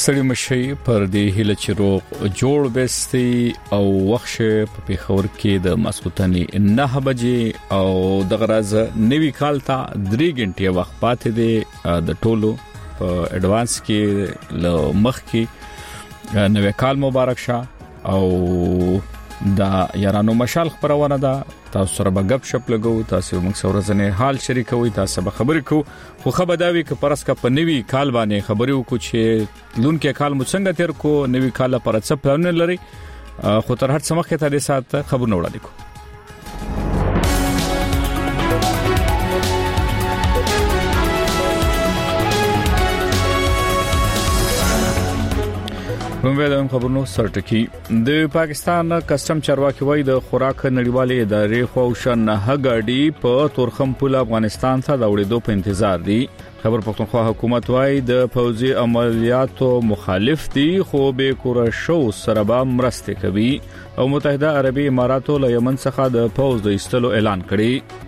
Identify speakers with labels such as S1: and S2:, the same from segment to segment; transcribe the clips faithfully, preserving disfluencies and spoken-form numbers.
S1: ستړي مشي پر دې هله چې روغ جوړ بستي او وخت په پیښور کې د ماسوتنی نه بجې او د غراز نوي کال ته درې غنټې وخت پاتې دی د ټولو په اډوانس کې ل مخ کې نوي کال مبارک شه او دا یارانو مشال خبرونه ده تاسو سره به غب شپ لګو تاسو موږ سره ورځنی حال شریکوي تاسو به خبرې کو خو خبر داوي ک پرس کا په نوي کال باندې خبرې وکړو چې لونکو کال مو څنګه تیر کو نوي کال پر څه پلان لري خو تر هر څه مخه ته د سات خبرونه وړاندې کو رومویدم خبرونو سرټکی د پاکستان کسٹم چارواکي وای د خوراک نړیوالې ادارې خوښن نه غاډي په تورخم پول افغانستان ته د وړېدو په انتظار دي خبر پښتونخوا حکومت وای د فوزي عملیاتو مخالف دي خو به کور شو سربا مرسته کوي او متحده عربی اماراتو له یمن څخه د فوز د ایستلو اعلان کړی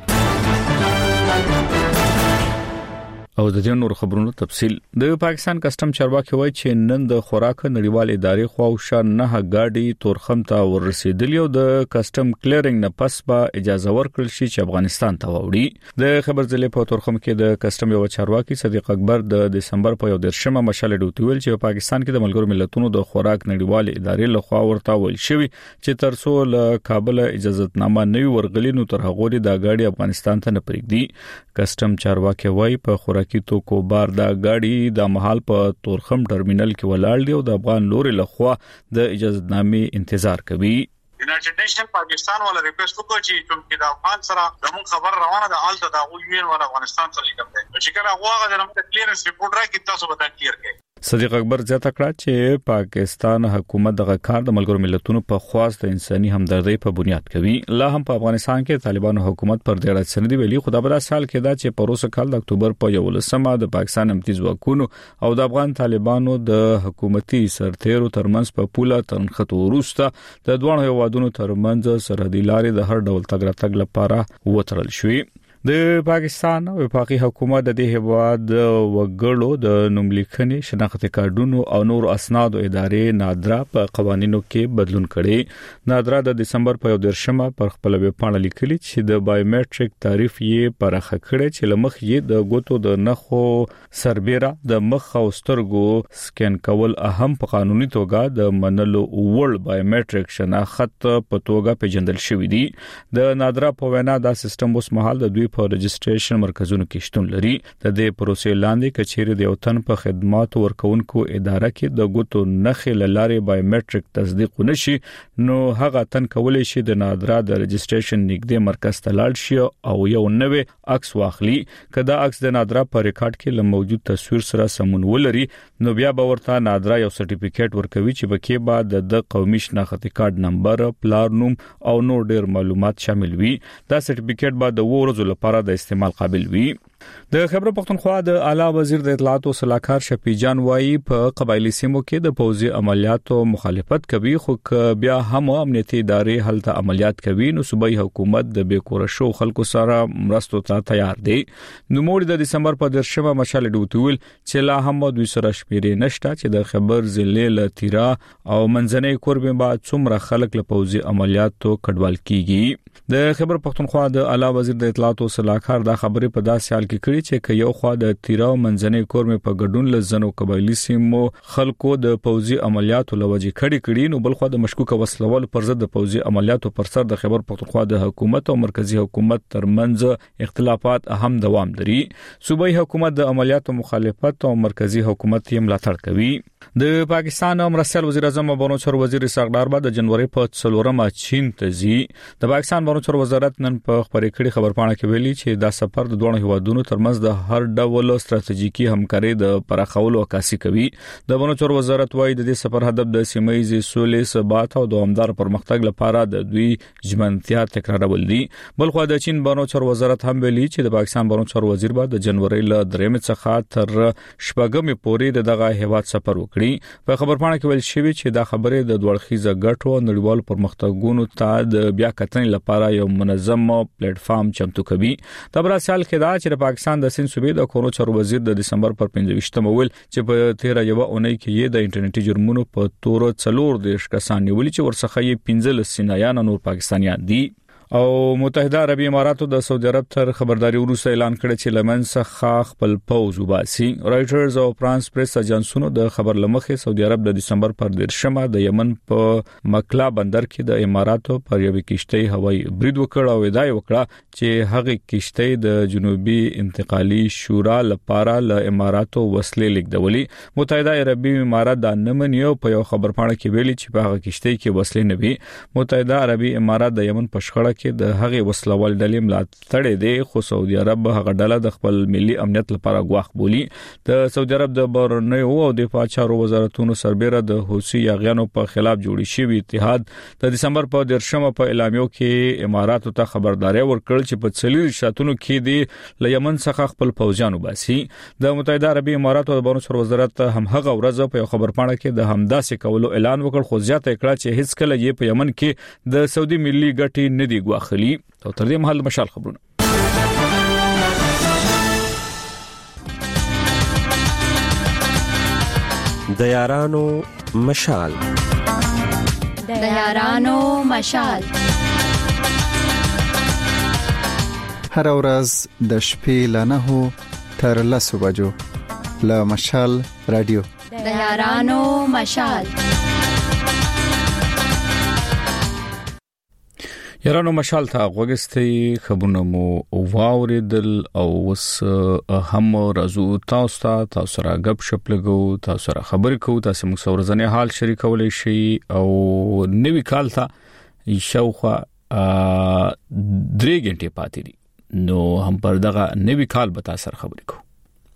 S1: او د دې نور خبرونو تفصيل د پاکستان کسٹم چارواکي وایي چې نن د خوراک نړیوال ادارې خواوشا نه غاډي تورخم ته ورسېدلی او د کسٹم کلیرینګ نه پس به اجازه ورکړل شي چې افغانستان ته وړي د خبر ځلې په تورخم کې د کسٹم یو چارواکي صدیق اکبر د دسمبر په یو درشمه مشال ډوټي ویل چې په پاکستان کې د ملګرو ملتونو د خوراک نړیوال ادارې له خوا ورته ویل شوی چې ترڅو له کابل اجازهتنامه نه ورغلی نو تر هغه د غاډي افغانستان ته نه پریږدي کسٹم چارواکي وایي په خوراک کی تو کو بار دا غاډي د محل په تورخم ټرمینل کې ولاړ دی او د افغان لوري لخوا د اجازهنامې انتظار کوي
S2: یونایټډ نیشن پاکستان ولا ریکوست وکړي چې د افغان سره د خبر روانه د آلته د یو ان افغانستان سره لیکم دی چې کله هغه د کلیرنس ریپورت راکې تاسو به دا کلیر کړئ
S1: صدیق اکبر زیاته کړه چې پاکستان حکومت دغه کار د ملګرو ملتونو په خواست د انساني همدردۍ په بنیاد کوي لا هم په افغانستان کې طالبانو حکومت پر ډېر سندې ویلي خو د بل سال کې دا چې پروسه کال د اکتوبر په یولسمه د پاکستان امتیاز وکونو او د افغان طالبانو د حکومتي سرتیرو ترمنځ په پوله تنخته وروسته د دوه هیوادونو ترمنځ سرحدي لارې د هر ډول تګ راتګ لپاره وترل شوې د پاکستان وفاقي حکومت د دې هواد وګړو د نوملیکنې شناخت کارډونو او نور اسناد ادارې نادرا په قوانینو کې بدلون کړي نادرا د دسمبر په یو درشمه پر خپل ویب پاڼه لیکلي چې د بایومټریک تعریف یې پرخه کړي چې لمخ یې د ګوتو د نخو سربېره د مخ او سترګو سکین کول اهم په قانوني توګه د منلو وړ بایومټریک شناخت په توګه پیژندل شوی دی د نادرا په وینا دا سیستم اوس مهال د دوی په رجسټریشن مرکزونو کې شتون لري د دې پروسې لاندې کچېره د وطن په خدمات ورکونکو اداره کې د ګوتو نخې لارې بایومټریک تصدیق نشي نو هغه تن کولای شي د نادرا د رجسټریشن نږدې مرکز ته لاړ شي او یو نوې عکس واخلي کدا عکس د نادرا په ریکارډ کې له موجود تصویر سره سمون ولري نو بیا به ورته نادرا یو سرټیفیکیټ ورکوي چې بکې بعد د قومي شناخت کارت نمبر پلار نوم او نور ډیر معلومات شامل وي دا سرټیفیکیټ بعد د ورځو لپاره د استعمال قابل وي د خبر پښتونخوا د اعلی وزیر د اطلاعات او صلاحکار شفیع جان وایي په قبایلی سیمو کې د فوزي عملیاتو مخالفت کوي خو بیا هم امنیتي ادارې هلته عملیات کوي نو صوبایي حکومت د بیکور شو خلکو سره مرستو ته تیار دی نو موږ د دسمبر په درشمه مشال ډوټول چې لا هم دوی سره شمیرې نشته چې د خبر ضلع لتیرا او منځنۍ کوربه بعد څومره خلک له فوزي عملیاتو کډوال کیږي د خبر پښتونخوا د اعلی وزیر د اطلاعات او صلاحکار دا خبره په داسې حال کې کړي چې یو خوا د تیرا منځنۍ کورمه په ګډون لزنو قبایلی سیمو خلکو د فوزي عملیاتو لوجې کړي کړي نو بل خوا د مشکوک وسلوال پر ضد د فوزي عملیاتو پر سر د خبر پښتونخوا د حکومت او مرکزی حکومت ترمنځ اختلافات اهم دوام لري صوبایي حکومت د عملیاتو مخالفت او مرکزی حکومت یې ملاتړ کوي د پاکستان مرستیال وزیر اعظم بانوچر وزیر اسحاق ډار د جنوري په څلورمه چین ته ځي د پاکستان بانوچر وزارت نن په خبرې کړي خبر پاڼه کې ویلي چې دا سفر د دوه هیوادونو ترمنځ د هر ډول ستراتیژیکي همکاري د پراخولو عکاسي کوي د بانوچر وزارت وايي د دې سفر هدف د سیمه ییز سولې ثبات او دوامدار پرمختګ لپاره د دوی ژمنتیا تکرارول دي بل خو د چین بانوچر وزارت هم ویلي چې د پاکستان بانوچر وزیر به د جنوري ل درېمه څخه تر شپږمې پورې دغه هیواد سفر وکړي په خبر پاڼه کې ویل شوی چې دا خبره د دوړخیزه ګټو نړیوال پرمختګونو ته د بیا کتنې لپاره یو منظم پلیټ فارم چمتو کوي د براسال کې دا چې د پاکستان د سند صوبې د کورونو چارو وزیر د دسمبر پر پنځه ویل چې په تیره یو اونۍ کې یې د انټرنیټي جرمونو په تور څلور د کسان نیولې چې ورڅخه یې پنځه سینایان نور پاکستانیان دي. او متحده عربی اماراتو د سعودي عرب تر خبرداري وروسته اعلان کړ چې لمن څخه خپل پوز وباسي. رائټرز او فرانس پریس اجنسونو د خبر لمخې سعودي عرب د دسمبر پر دیرشمه د یمن په مکلا بندر کې د اماراتو پر یوې کشتۍ هوایي برید وکړ او ادعا وکړه چې هغه کشتۍ د جنوبي انتقالي شورا لپاره له اماراتو وسلې لیږدولې. متحده عربی امارات د نمنیو په یو خبر پاڼه کې ویلي چې په هغه کشتۍ کې وسلې نه وي. متحده عربی امارات د یمن په شخړه کې د هغه وسلوال ډلې ملاتړ دی، خو سعودي عرب هغه ډله د خپل ملي امنیت لپاره غواخ بولی. د سعودي عرب د بهرنیو او دفاع چارو وزارتونو سربېره د حوثي یاغیانو په خلاف جوړی شوی اتحاد د دسمبر په دیرشمه په اعلامیو کې اماراتو ته خبرداري ورکړل چې په څلور شاتونو کې دی له یمن څخه خپل پوځیان وباسي. د متحده عربی اماراتو د بهرنیو چارو وزارت هم هغه ورځ په خبر پاڼه کې د همداسې کولو اعلان وکړ، خو زیاته کړه چې هیڅ کله یې په یمن کې د سعودي ملي ګټې نه دی واخلي. او تر دې مهال مشال خبرونه
S3: د یارانو مشال
S4: د یارانو مشال
S5: هر ورځ د شپې له نهو تر لسو بجو له مشال رادیو
S4: د یارانو مشال.
S1: یارانو مشال ته غوږستي خبرونه مو واوریدل او وس هم رازو تاسو ته تاسو را غب شپ لګو تاسو را خبرې کوو تاسو موږ سره ورځنی حال شریکولای شي او نوی کال ته شاوخوا درې غنټې پاتې دي، نو هم پر دغه نوی کال به تاسو سره خبرې کوو.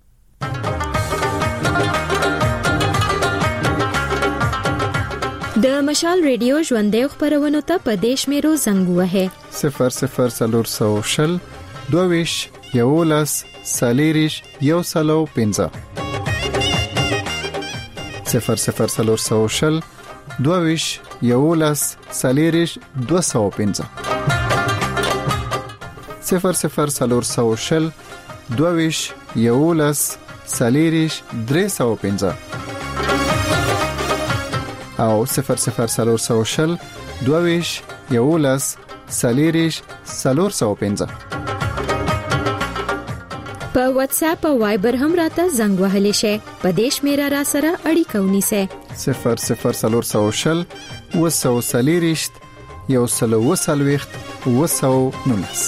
S6: د مشال ریډیو ژوندې خبرونه ته په دیش میرو زنګ وهه
S5: صفر صفر سلور سو شل دویش یولس سالیریش یو سلو پنځه صفر صفر سلور سو شل دویش یولس سالیریش دو سو پنځه صفر صفر سلور سو شل دویش یولس سالیریش درې سو پنځه او صفر صفر سلور سو شل دویش یولس سالیریش سلور سو پنځه
S6: په واتس اپ او وایبر هم راته زنګ وهلی شي. په دیش میرا را سره اړیکه ونیسه
S5: صفر صفر سلور سو شل وسو سالیریش یو سلو وسلويخت وسو نونس.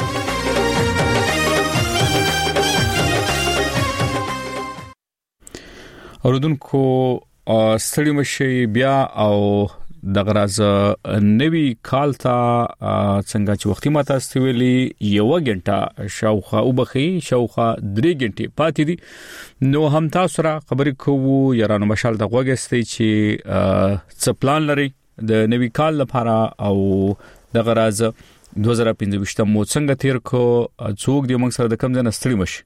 S1: اوردونکو ستړي مشي بیا او د غراز نوی کال ته څنګه چې وختي ماته استویلی یو غنټه شاوخه او بخي شاوخه درې غنټې پاتې دي، نو هم تاسو را خبرې کوو. یارانو مشال د غوګستې چې څه پلان لري د نوی کال لپاره او د غراز دوه زره پنځه مو څنګه تیر کو څوک دی موږ سره د کم ځای ستړي مشي.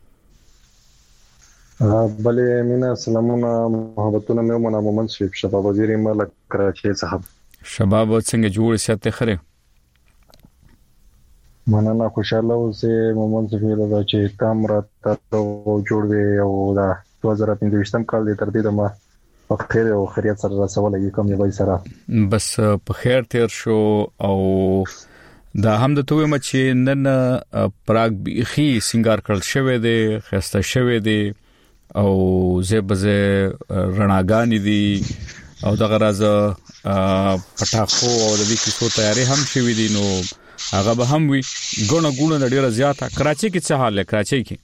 S7: بله مینا سلامونه محبتونه مې ومنه مومن شیب شباب وزیر ملک کراچي صاحب.
S1: شباب څنګه جوړ سیاته خره
S7: مننه خوشاله اوسه مومن شیب دا چې کامرا ته جوړ وي او دا دوه زره پنځه کال دې تر دې ما په خیر او خیریت سره رسولې کوم یو سره
S1: بس په خیر تیر شو. او دا هم د توې مچ نن پراګ بيخي سنگار کړل شوې دي خسته شوې دي او زبزه رڼاګانی دي او دغه راز پټاخو او د دې کیسو تیاری هم شوې دي، نو هغه به هم وي ګونه ګونه ډیره زیاته. کراچي کې څه حال ہے؟ کراچي کې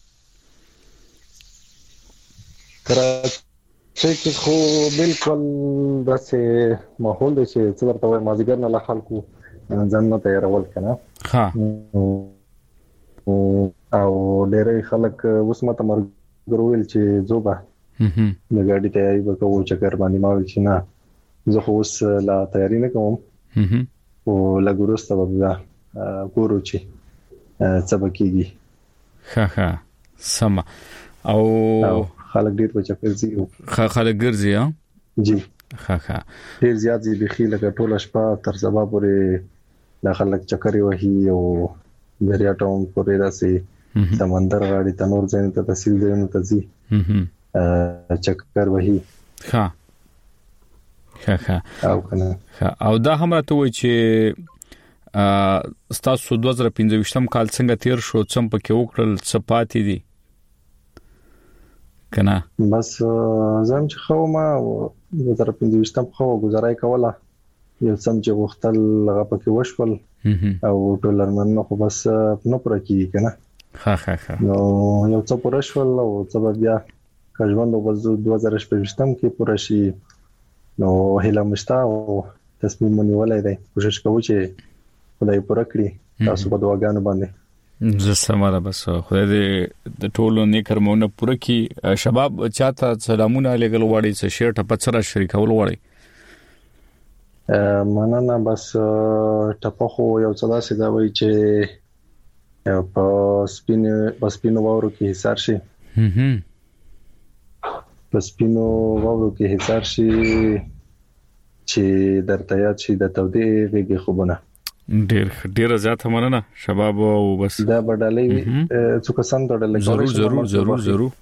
S7: کراچي کې خو بالکل داسې ماحول دی چې څه ورته وایي مازیګر نه لا خلکو ځان نه تیارول کنه
S1: ها
S7: او ډېر خلک اوس مته مرګ ګرویل چې زوبه د ګاډي تیاری وکړو چې کار باندې ما ویل چې نه زه خو اوس لا تیاری نه کوم او لا ګورسته وبیا ګورو چې څه بکیږي.
S1: ها ها سم او
S7: خلک ډیر په چکر زی
S1: ها خلک ګرځي ها
S7: جی
S1: ها ها
S7: ډیر زیات زی بخي لکه ټول شپه تر سبا پورې د خلک چکر وهي او دریا ټاون پورې راسي سمندر غاړي ته نور ځین ته تحصیل ځین ته ځي چکر وهي
S1: ها ها ها
S7: او کنه
S1: او دا هم راته وای چې ستاسو دوه زره پنځه کال څنګه تیر شو څم پکې وکړل صفاتې دي کنه
S7: بس زم چې خو ما دوه زره پنځه خو گزارای کوله یو سم چې وختل هغه پکې وشول او ډالر مننه خو بس نو پر کې کنه
S1: ها ها ها
S7: نو یو څه پر شول او څه بیا کژوند او دوه زره شپږ کې پر شي نو هله مشتا او تصمیم نیولای دی کوشش کوو چې خدای پر کړی تاسو په دعاګانو باندې
S1: زه سماره بس خدای دې د ټولو نیکرمونه پوره کړي شباب چاته سلامونه لګل وړي چې شیر ټپ سره شریکول وړي
S7: مننه بس ټپ خو یو څه داسې دا وایي چې په سپینو په سپینو وورو کې حصار شي
S1: هم
S7: په سپینو وورو کې حصار شي چې درته یاد شي د تودې غېږې خوبونه
S1: ډېر ډېر زیات مننه شباب او بس
S7: دا بدلې څه کسان ډېر
S1: ضرور ضرور ضرور ضرور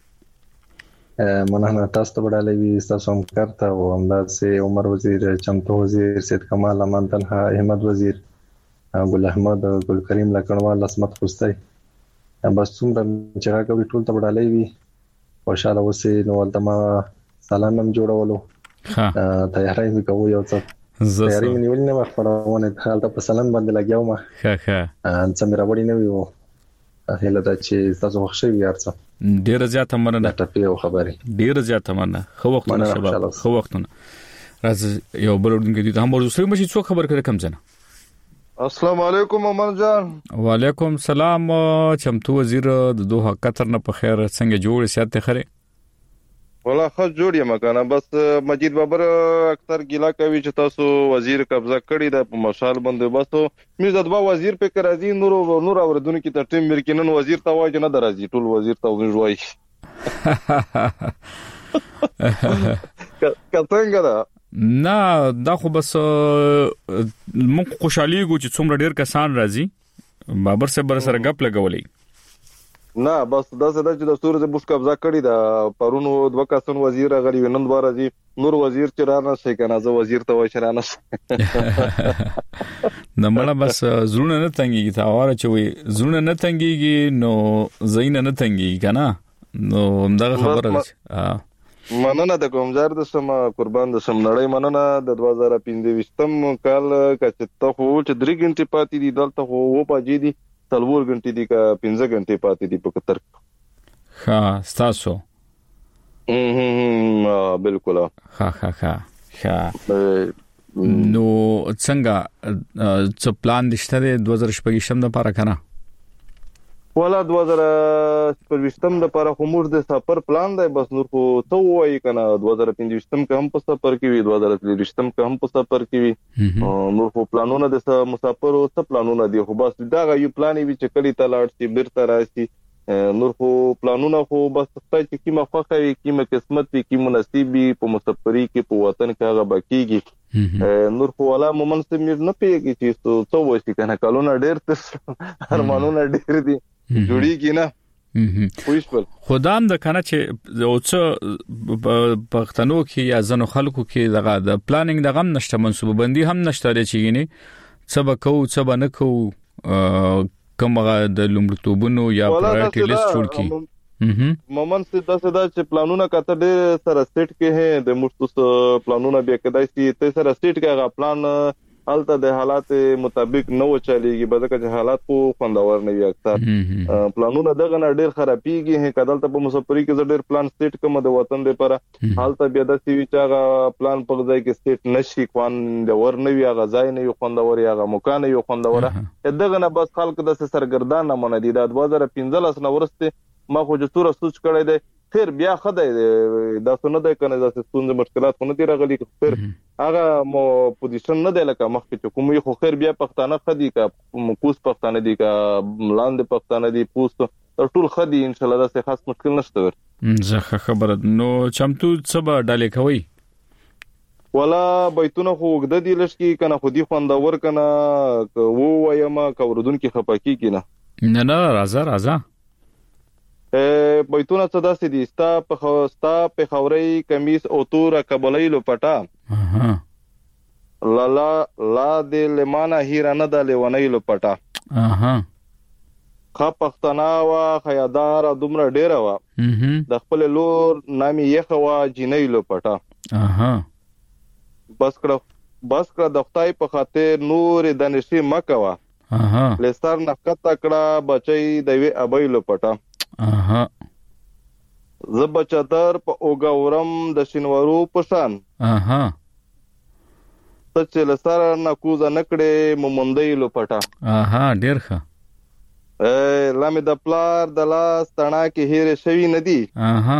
S7: مننه تاسو ته بدلې وي تاسو هم کارته او همداسې عمر وزیر چمتو وزیر سید کمال امان طلحه احمد وزیر ګل احمد ګل کریم لکنوال اسمت خوستي بس څومره چې راغلي ټول ته بدلې وي خوشاله اوسې نو ولته ما سلام هم جوړولو
S1: ها
S7: تیاری مې کوو یو څه تیاری مې نیول نه خبرونه حالت په سلام باندې لګیاو ما
S1: ها ها
S7: ان څه مې راوړی نه ویو هله دا چې تاسو وښه ویارڅ
S1: ډیر زیات مننه
S7: ټپی او خبري
S1: ډیر زیات مننه خو وختونه شباب خو وختونه راز یو بل ورنګ دي هم ورسره مشي څو خبر کړه کم ځنه
S8: السلام علیکم عمر جان
S1: وعلیکم سلام چمتو وزیر د دوه قطر نه په خیر څنګه جوړ سیاته خره
S8: ولا خو جوړ یم کنه بس مجید بابر اکثر ګیلا کوي چې تاسو وزیر قبضه کړی د مشال باندې بس مې د دوا وزیر په کرازي نور نور اوردون کې ته ټیم مرکینن وزیر ته وایي نه درازي ټول وزیر ته وایي کڅنګ دا
S1: نه دا خو بس موږ خوشالي ګو چې څومره ډیر کسان راځي بابر سره بر سره غپ لګولې
S8: نه بس دا څه چې د سورې بوش قبضه کړی دا پرونو دوه کسان وزیر غړي ونن دوه راځي نور وزیر چې رانه شي کنه زه وزیر ته وای شرانه
S1: نمړه بس زړونه نه تنګيږي تا واره چې وي زړونه نه تنګيږي نو زین نه تنګيږي کنه نو همدغه خبره ده
S8: مننه د کومزار د سم قربان د سم نړۍ مننه د دوه زره پنځه کال کچته خو چې درې غنټې پاتې دي دلته خو و پاجي دي څلور غنټې دي کا پنځه غنټې پاتې دي په کتر
S1: ها ستاسو
S8: هم بالکل
S1: ها ها ها ها نو څنګه څه پلان دشته د دوه زره شپږ د لپاره کنه
S8: ولا دوه زره شپږ د لپاره کومور د سفر پلان دی بس نور خو ته وایي کنه دوه زره پنځه کې هم په سفر کې وي دوه زره شپږ کې هم په سفر کې وي نور خو پلانونه د مسافر او څه پلانونه دي خو بس دا یو پلان وي چې کلی ته لاړ شي بیرته راشي نور خو پلانونه خو بس ستای چې کیمه خوخه وي کیمه قسمت وي کیمه نصیب وي په مسافرۍ کې په وطن کې هغه باقیږي نور خو ولا مومن سم نه پیږي چې څه وشي کنه کلونه ډېر تر ارمانونه ډېر دي جوړیږي نه پوښتل خدام
S1: د کنه چې او څه پښتنو کې یا زنو خلکو کې دغه د پلانینګ د غم نشته منسوبه بندي هم نشته لري چې ګینه څه بکو څه بنکو کومه د لومړیتوبونو یا پرایورټی لیست جوړ کی
S8: مومن سیدا سیدا چې پلانونه کته ډېر سره سیټ کې هي د مشتوس پلانونه به کدای شي ته سره سیټ کېغه پلان حالته د حالات مطابق نو چلےږي بلکې چې حالات کو خوندور نه وي اکثر پلانونه دغه نه ډېر خرابيږي هي کدل ته په مسافرۍ کې ډېر پلان سیټ کوم د وطن لپاره حالته بیا د سی وی چاغه پلان په ځای کې سیټ نشي کوان د ور نه وي هغه ځای نه یو خوندور هغه مکان یو خوندور دغه نه بس خلک د سرګردان نه مونږ دي د دوه زره پنځه نه ورسته ما خو چې تور سوچ کړی دی خیر بیا خدای دا څنګه ده کنه دا څه مشکلات خو نه دي راغلي خیر هغه مو پوزیشن نه دی لکه مخکې چې کوم یو خیر بیا پښتانه خدي کا کوس پښتانه دي کا لاند پښتانه دي پوسټ ټول خدي ان شاء الله دا څه خاص مشکل نشته
S1: زه خبره نو چمتو سبا ډالې کوي
S8: ولا بیتونه خو وګد دي لشکي کنه خودي خوندور کنه وو وایما کوردون کې خپاکی کینه
S1: نه نه راځه راځه
S8: ا بیتونه څه داسې دي ستا په خوستا په خوري کمیس او تور قبلې لپټا
S1: اها
S8: لا لا لا د لمانه هیر نه د لونې لپټا
S1: اها
S8: خا پښتنا وا خیادار دومره ډیره وا د خپل لور نامي یخوا جنې لپټا
S1: اها
S8: بس کړه بس کړه د خدای په خاطر نور د نشي مکوا
S1: اها
S8: لستر نفقت کړه بچي د وی ابي لپټا
S1: اها
S8: زب چادر په اوګورم د شینورو پشان
S1: اها
S8: ته چې لسر نکوزه نکړې مومندې لپټا
S1: اها ډیر ښه
S8: ا لامه د پلار د لاس تڼا کې هېره شوی ندی
S1: اها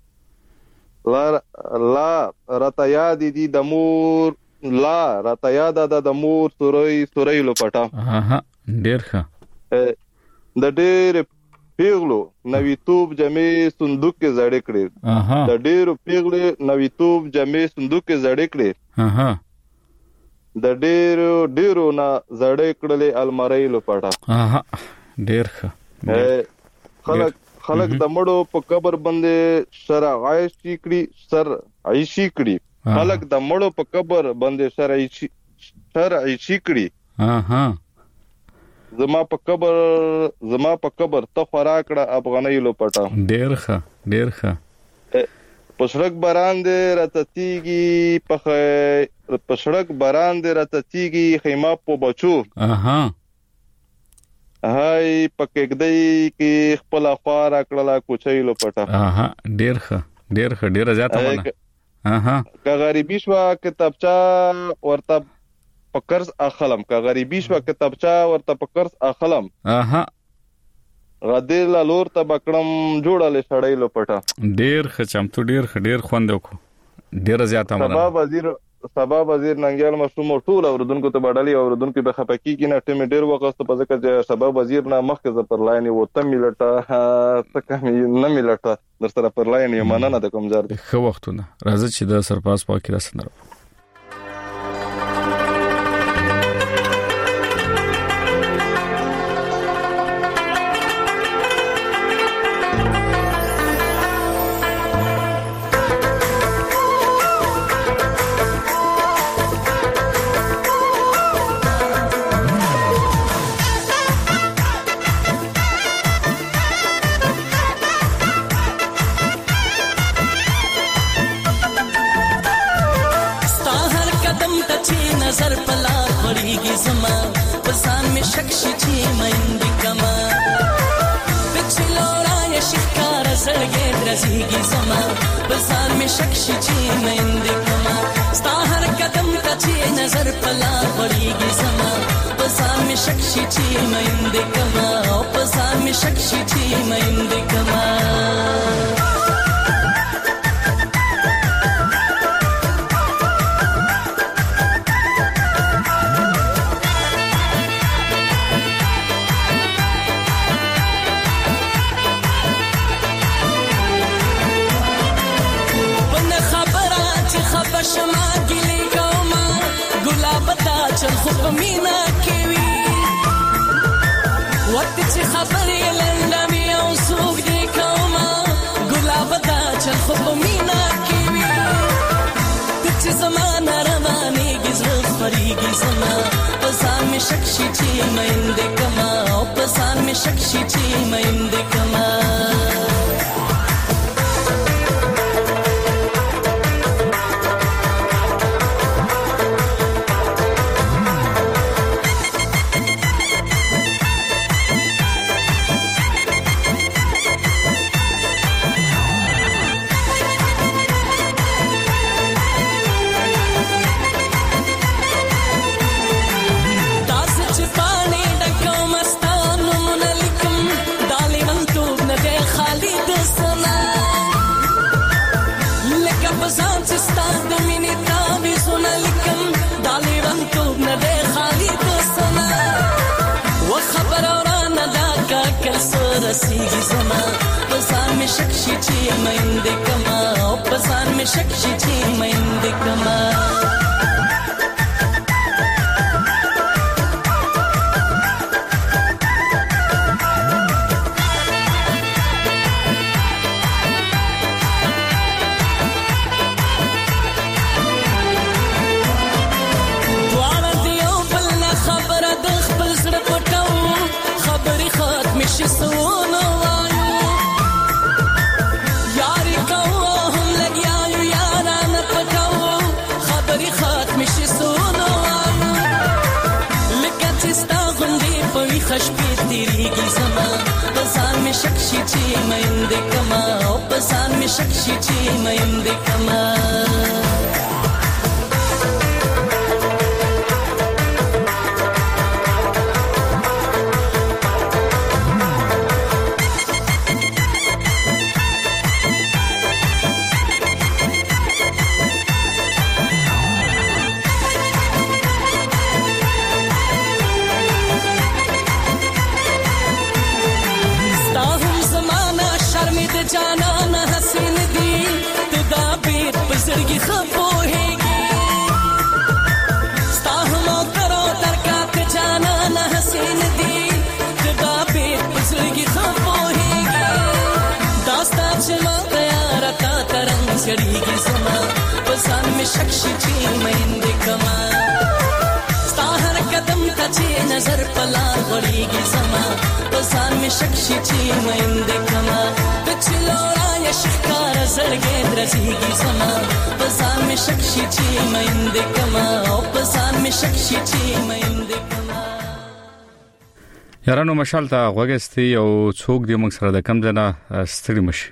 S8: لا لا رتا یاد دي د مور لا رتا یاد د مور سوري سوري لپټا
S1: اها ډیر ښه
S8: د ډېر پیغلو نوی توپ جمعې صندوق کې زړې کړې
S1: اها
S8: د ډېرو پیغلو نوی توپ جمعې صندوق کې زړې کړې
S1: اها
S8: د ډېرو ډېرو نه زړې کړلې المارۍ لپټا
S1: اها ډېر ښه
S8: خلک خلک د مړو په قبر باندې شرع عایشي کړي سر عایشي کړي خلک د مړو په قبر باندې شرع عایشي شرع عایشي کړي
S1: اها
S8: زما په قبر زما په قبر ته خوراکړه افغانۍ لپټا
S1: ډېر ښه ډېر ښه
S8: پښړک باران دې راتتيږي په پښړک باران دې راتتيږي خیمه په بچو
S1: اها
S8: هاي پکېګدې کې خپل خورا کړلا کوچۍ لپټا
S1: اها ډېر ښه ډېر ښه ډېر زیاته ونه اها
S8: که غریبي شو کتابچا ورته پکرز اخلم که غریبی شو کتابچا ورته پکرز اخلم
S1: اها
S8: غدیر لا لور ته بکړم جوړاله شړای لپټا
S1: ډیر خچم تو ډیر خډیر خوند وکړو ډیر زیاته مړه
S8: سبا وزیر سبا وزیر ننګیال مشروم ټول اوردونکو ته باډالي اوردونکو به خپکی کې نه ټیم ډیر وخت په ځکه چې سبا وزیر نه مخکې ز پر لاین و ته ملټه تک نه ملټه در سره پر لاین یې مننه د کوم ځار
S1: خو وختونه راځي چې د سرپاس پاکي راسنره
S9: नजर पला पड़ेगी जमा पसान में शख्सी छी महिंद कमा पिछलोरा ये शिकार सड़गे रजीगी जमा पसान में शख्सी छी महिंद कमा स्ताहर कदम कची नजर पला पड़ेगी जमा पसान में शख्सी छी महिंद कमा पसान में शख्सी छी महिंद कमा شما ګلی کوما ګلاب تا چل خو مینا کیوي وخت چې خبرې لنډمې او سوق دی کوما ګلاب تا چل خو مینا کیوي چې زمانہ رواني گزر فريږي زما پسان می شخصي چې مېند کما او پسان می شخصي چې مېند کما رسیږي زما پسان می شخصي چې مېند کما او پسان می شخصي چې مېند کما شکشي چې مېند کما او پسان می شکشي چې مېند کما جانان حسین دی تدا بیت بزرگی خبوهیگی ستا همو کرو درکات جانان حسین دی تدا بیت بزرگی خبوهیگی داستا چما قیارتا ترنگ سڑیگی زما بزان میں شکشی چی مہند کما ستا ہر قدم تا چی نظر پلار وڑیگی زما بزان میں شکشی چی مہند کما چلورا یا شکار زرگے درزیگی زما پسان میں شکشی چی مېند کما او پسان میں شکشی چی مېند کما
S1: یارانو مشال ته غوګستی او څوک دی موږ سره د کم ځنا ستړي مشي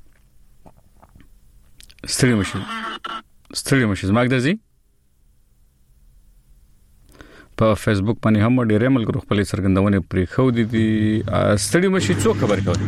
S1: ستړي مشي ستړي مشي زما درځي په فیسبوک باندې هم ډېر ملګرو خپل څرګندونه پرې خو دي ستړي مشي څوک خبر کوي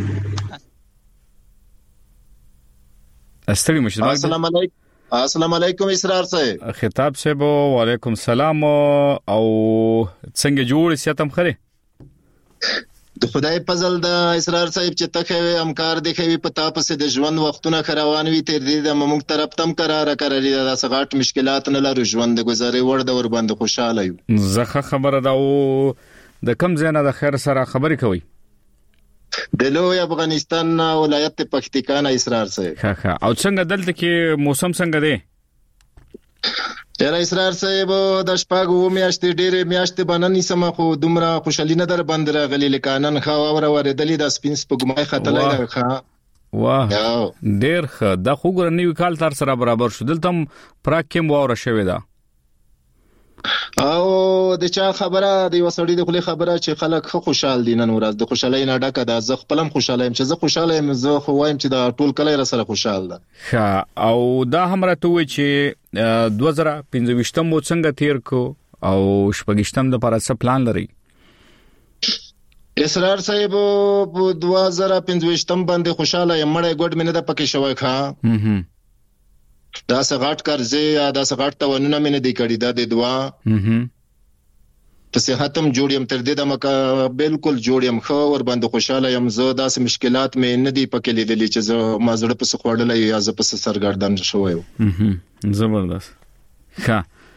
S1: السلام علیکم
S10: السلام علیکم السلام علیکم اسرار صاحب
S1: خطاب صاحب وعلیکم السلام او څنګه جوړ سیاتم خره
S10: د خدای فضل د اسرار صاحب چې تخوي امکار دی خوي پتا پسې د ژوند وختونه خروان وي تر دې د موږ طرف تم قرار قراري د سغاټ مشکلات نه لرو ژوند گزاري ور د ور باندې خوشاله یو
S1: زخه خبره دا او د کم زینه د خیر سره خبري کوي
S10: د لوی افغانستان ولایت پکتیکا نه اسرار صاحب
S1: ها ها او څنګه دلته کې موسم څنګه دی
S10: یاره اسرار صاحب د شپږو میاشتې ډېرې میاشتې باندې سم خو دومره خوشالي نه در باندې راغلي لکانن خو اور ورېدلې د سپین سپګمای خطلای ښه
S1: واه ډېر ښه د خو ګر نیو کال تر سره برابر شو دلته پراکم واره شوی دا
S10: او د چا خبره د وسړي د خپل خبره چې خلک خو خوشحال دي نن ورځ د خوشالۍ نه ډکه ده زه خپلم خوشاله یم چې زه خوشاله یم زه خو وایم چې دا ټول کله را سره خوشحال ده
S1: ښه او دا هم راته وای چې دوه زره پنځه مو څنګه تیر کو او شپږشتم د لپاره څه پلان لري
S10: اسرار صاحب په دوه زره پنځه باندې خوشاله یم مړې ګډ مینه د پکې شوی ښه هم دا سغاټ کارزه یا دا سغاټ تاونه مې نه دی کړی دا د دوا په صحتم جوړیم تر دې د مکه بالکل جوړیم خو ور باندې خوشاله یم زه داسې مشکلات مې نه دی پکې لیدلې چې زه ما زړه په سخوړلې یا زه په سرګردان شوم
S1: زبردست ښه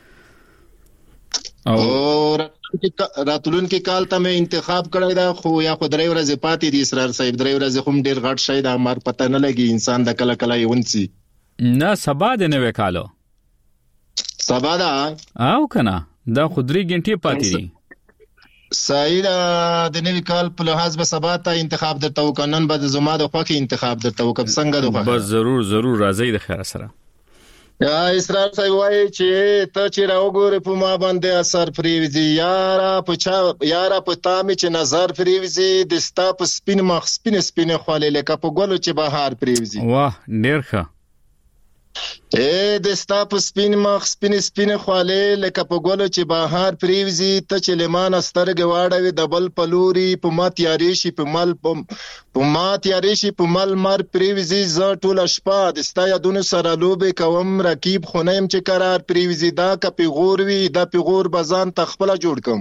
S10: او راتلون کې کال ته مې انتخاب کړی دا خو یا خو درې ورځې پاتې دي اسرار صاحب درې ورځې هم ډیر غټ شي دا مار پته نه لګي انسان د کله کله یونسي
S1: نه سبا د نوې کالو
S10: سبا دا
S1: او کنه دا خودري ګنټي پاتې دي
S10: صحیح د نوې کال په لحاظ به سبا ته انتخاب درته وکنن به زما د خوخي انتخاب درته وکم څنګه دوه
S1: بس ضرور ضرور راځي د خیر سره
S10: یا اسرار صاحب وایي چې ته چې راوګورې په ما باندې اثر پریوزي یارا په چا یارا په تامې چې نظر پریوزي د ستا په سپین مخ سپین سپین خولې لکه په ګلو چې بهار پریوزي
S1: واه ډیر ښه
S10: اے د ستا په سپین مخ سپین سپین خولې لکه په ګلو چې بهار پریوزي ته چې لمان سترګې واړوي د بل پلوري په ما تیارې شي په مل په ما تیارې شي په مل مر پریوزي ز ټول شپه د ستا یادونو سره لوبې کوم رقیب خونیم چې قرار پریوزي دا کپی غور وی دا پی غور بزان تخپل جوړ کوم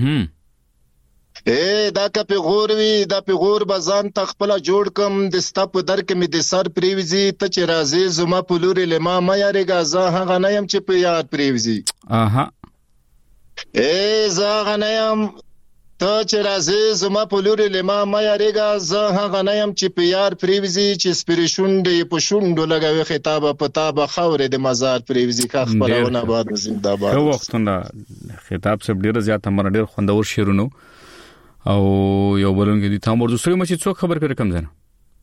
S10: اے دا کپی غور وی دا پی غور بزان تخپل جوړ کوم د ستا په در کې می د سر پریوزي ته چې راځي زما په لوري لما ما یاريګا زه هغه نه يم چې په یاد پریوزي
S1: اها
S10: اے زه هغه نه يم ته چې راځي زما په لوري لما ما یاريګا زه هغه نه يم چې په یار پریوزي چې سپریشوندې په شوندو لګوي خطابه پتابه خورې د مزار پریوزي کا خبرونه بعد زنده‌باد
S1: خو وختونه خطاب سب ډیر زیات امر ډیر خوندور شیرونو او یو بلونګي دي تاسو ورسره مچ څوک خبر کړ کم ځنه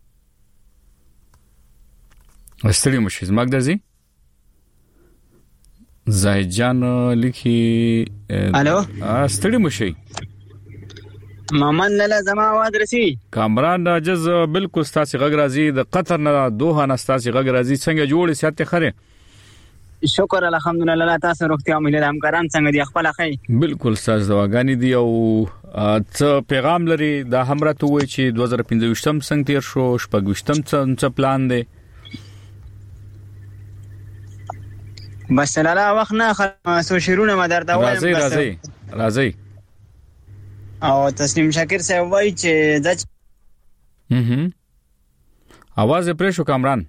S1: استری مشي زماګ درځي زایجان لیکي
S11: الو
S1: استری مشي
S11: محمد لاله زما आवाज رسي
S1: کامران راجز بالکل ستاسو غږ راځي د قطر نه دوه نه ستاسو غږ راځي څنګه جوړ سیاته خره
S11: شکر الحمدلله تاسو روغتیا ملي همکاران څنګه دي خپل خیر
S1: بالکل ستاسو دواګانی دی او څه پیغام لري دا همرا ته وای چې دوه هزار پنځه څنګه تیر شو شپږشتم څه پلان دی
S11: بس لاله وخت نه سو شیرونه ما درته وایم
S1: راځي راځي راځي
S11: او تسلیم شاکر صاحب وای چې د
S1: هم आवाज پرې شو کامران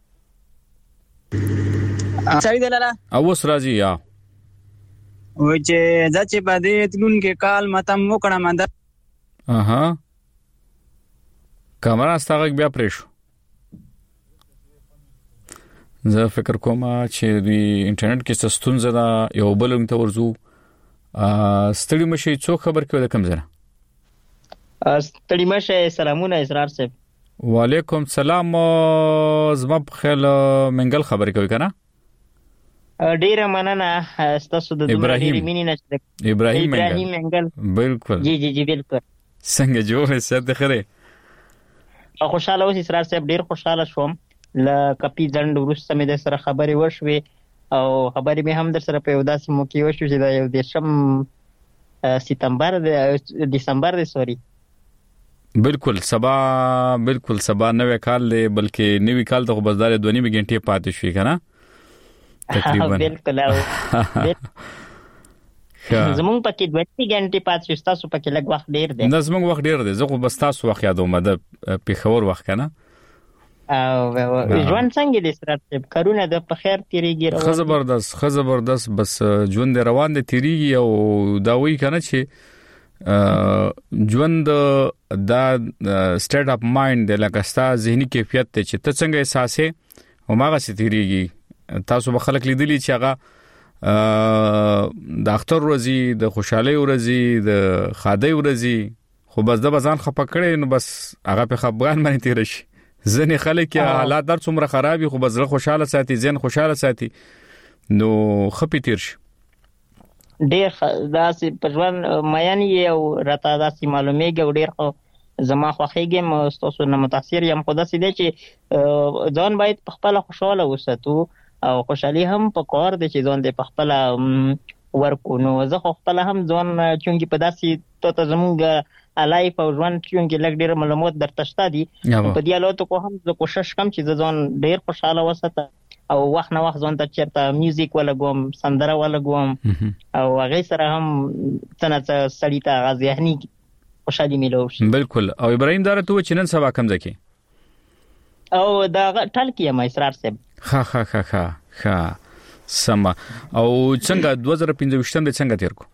S11: سړی دلاله
S1: او وس راځي یا
S11: و چې ځکه په دې تلون کې کال متم وکړه مند
S1: اها کامرا ستغه بیا پرې شو زه فکر کوم چې د انټرنیټ کې څه ستونزه ده یو بل هم ته ورزو ستړي مشي څو خبر کوي د کم زره
S12: ستړي مشه سلامونه اسرار صاحب
S1: وعلیکم سلام زما په خیال منګل خبر کوي کنه
S12: ډیره مننه تاسو د
S1: ابراهیم
S12: مینه
S1: ابراهیم
S12: ابراهیم منګل
S1: بالکل
S12: جی جی جی بالکل
S1: څنګه جوړ ست خره
S12: خوشاله اوسې اسرار صاحب ډیر خوشاله شوم ل کپی ځند ورسته مې د سره خبرې وشوي او خبرې مې هم در سره په یو داسې موقع وشو چې دا یو دیشم سپتمبر د دسمبر د سوري
S1: بالکل سبا بالکل سبا نوې کال دی بلکې نوې کال ته بازار دوه نیمه غنټه پاتې شوې کنه تقریبا
S12: بالکل زمونږ پکې دوه غنټه پاتې شو تاسو پکې لږ وخت ډیر دی
S1: نه زمونږ وخت ډیر دی زه خو بس تاسو وخت یادوم د پیښور وخت کنه
S12: او ژوند څنګه دي سره کارونه د په خیر تیریږي
S1: خو زبردست خو زبردست بس ژوند روان دي تیریږي او دا وی کنه چې ژوند دا سټیټ اپ مایند د لکستا ذهني کیفیت ته چې ته څنګه احساسې او ماغه ستیریږي تاسو به خلک لیدلی چې هغه د اختر ورځي د خوشحالي ورځي د خادي ورځي خو بس د بزان خپکړې نو بس هغه په خپګان باندې تیر شي ځنې خلک حالات در څومره خرابي خو بس خوشاله ساتي ځین خوشاله ساتي نو خپې تیر شي
S12: ډېر داسې پرون مېن یو راته داسې معلومیږي ډېر خو زما خوخیږي مستاسو نه متاثر یم خو داسې دی چې ځان باید په خپل خوشاله وساتو او خوشحالي هم په کار دي چې ځان دې په خپل ورکو نو زه خو خپل هم ځان چونګي په داسې ته زموږ علای په ژوند چونګي لګ ډېر معلومات درته شته دي په دې حالت کو هم زه کوشش کوم چې ځان ډېر خوشاله وساتم او وخت نه وخت ځان ته چیرته میوزیک ولا کوم سندره ولا کوم او هغه سره هم څنګه سړی ته ذهني خوشالي ملو شي
S1: بالکل او ابراهیم دار ته چې نن سبا کم ځکه
S12: او دا ټل کې ما اسرار صاحب
S1: ها ها ها ها ها سما او څنګه دوه هزار پنځه څنګه تیر کو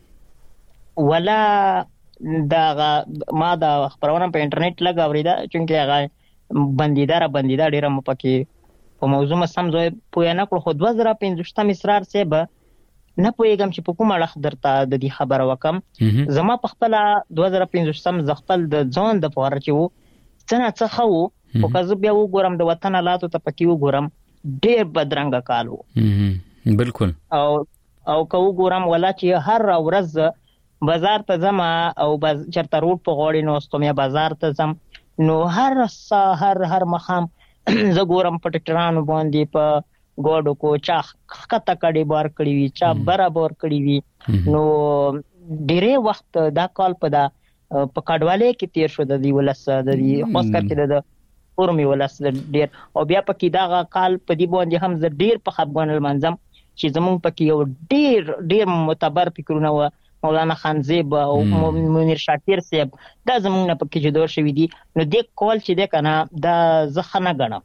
S12: ولا دا ما دا خبرونه په انټرنیټ لګاوریدا چې هغه بندیدار بندیدار ډیره مو پکې په موضوع سم زوی پوی نه کړ خو دوه هزار پنځه اسرار صاحب نه پویګم چې په کومه لخ درته د دې خبره وکم زما په خپل دوه هزار پنځه ز خپل د ځان د پوره چې وو څنګه څه خو او کزه بیا وګورم د وطن حالات ته پکې وګورم ډېر بدرنګ کالو
S1: بالکل
S12: او او کو وګورم ولا چې هر ورځ بازار ته ځم او چرته روډ په غوړې نو ستومیا بازار ته ځم نو هر سحر هر مخام زه ګورم په ټکټرانو باندې په ګوډو کو چا خطه کړي بار کړي وي چا برابر کړي وي نو ډېر وخت دا کال په دا په کډواله کې تیر شو د دی ولس د دی خاص کر د اورمي ولس ډېر او بیا په کې دا کال په دی باندې هم ز ډېر په خپګان منځم چې زمونږ په کې یو ډېر ډېر معتبر فکرونه و مولانا خانزیب او منیر شاکر صاحب دا زمونږ په کې جوړ شوی دي نو د کال چې د کنه دا زخنه غنم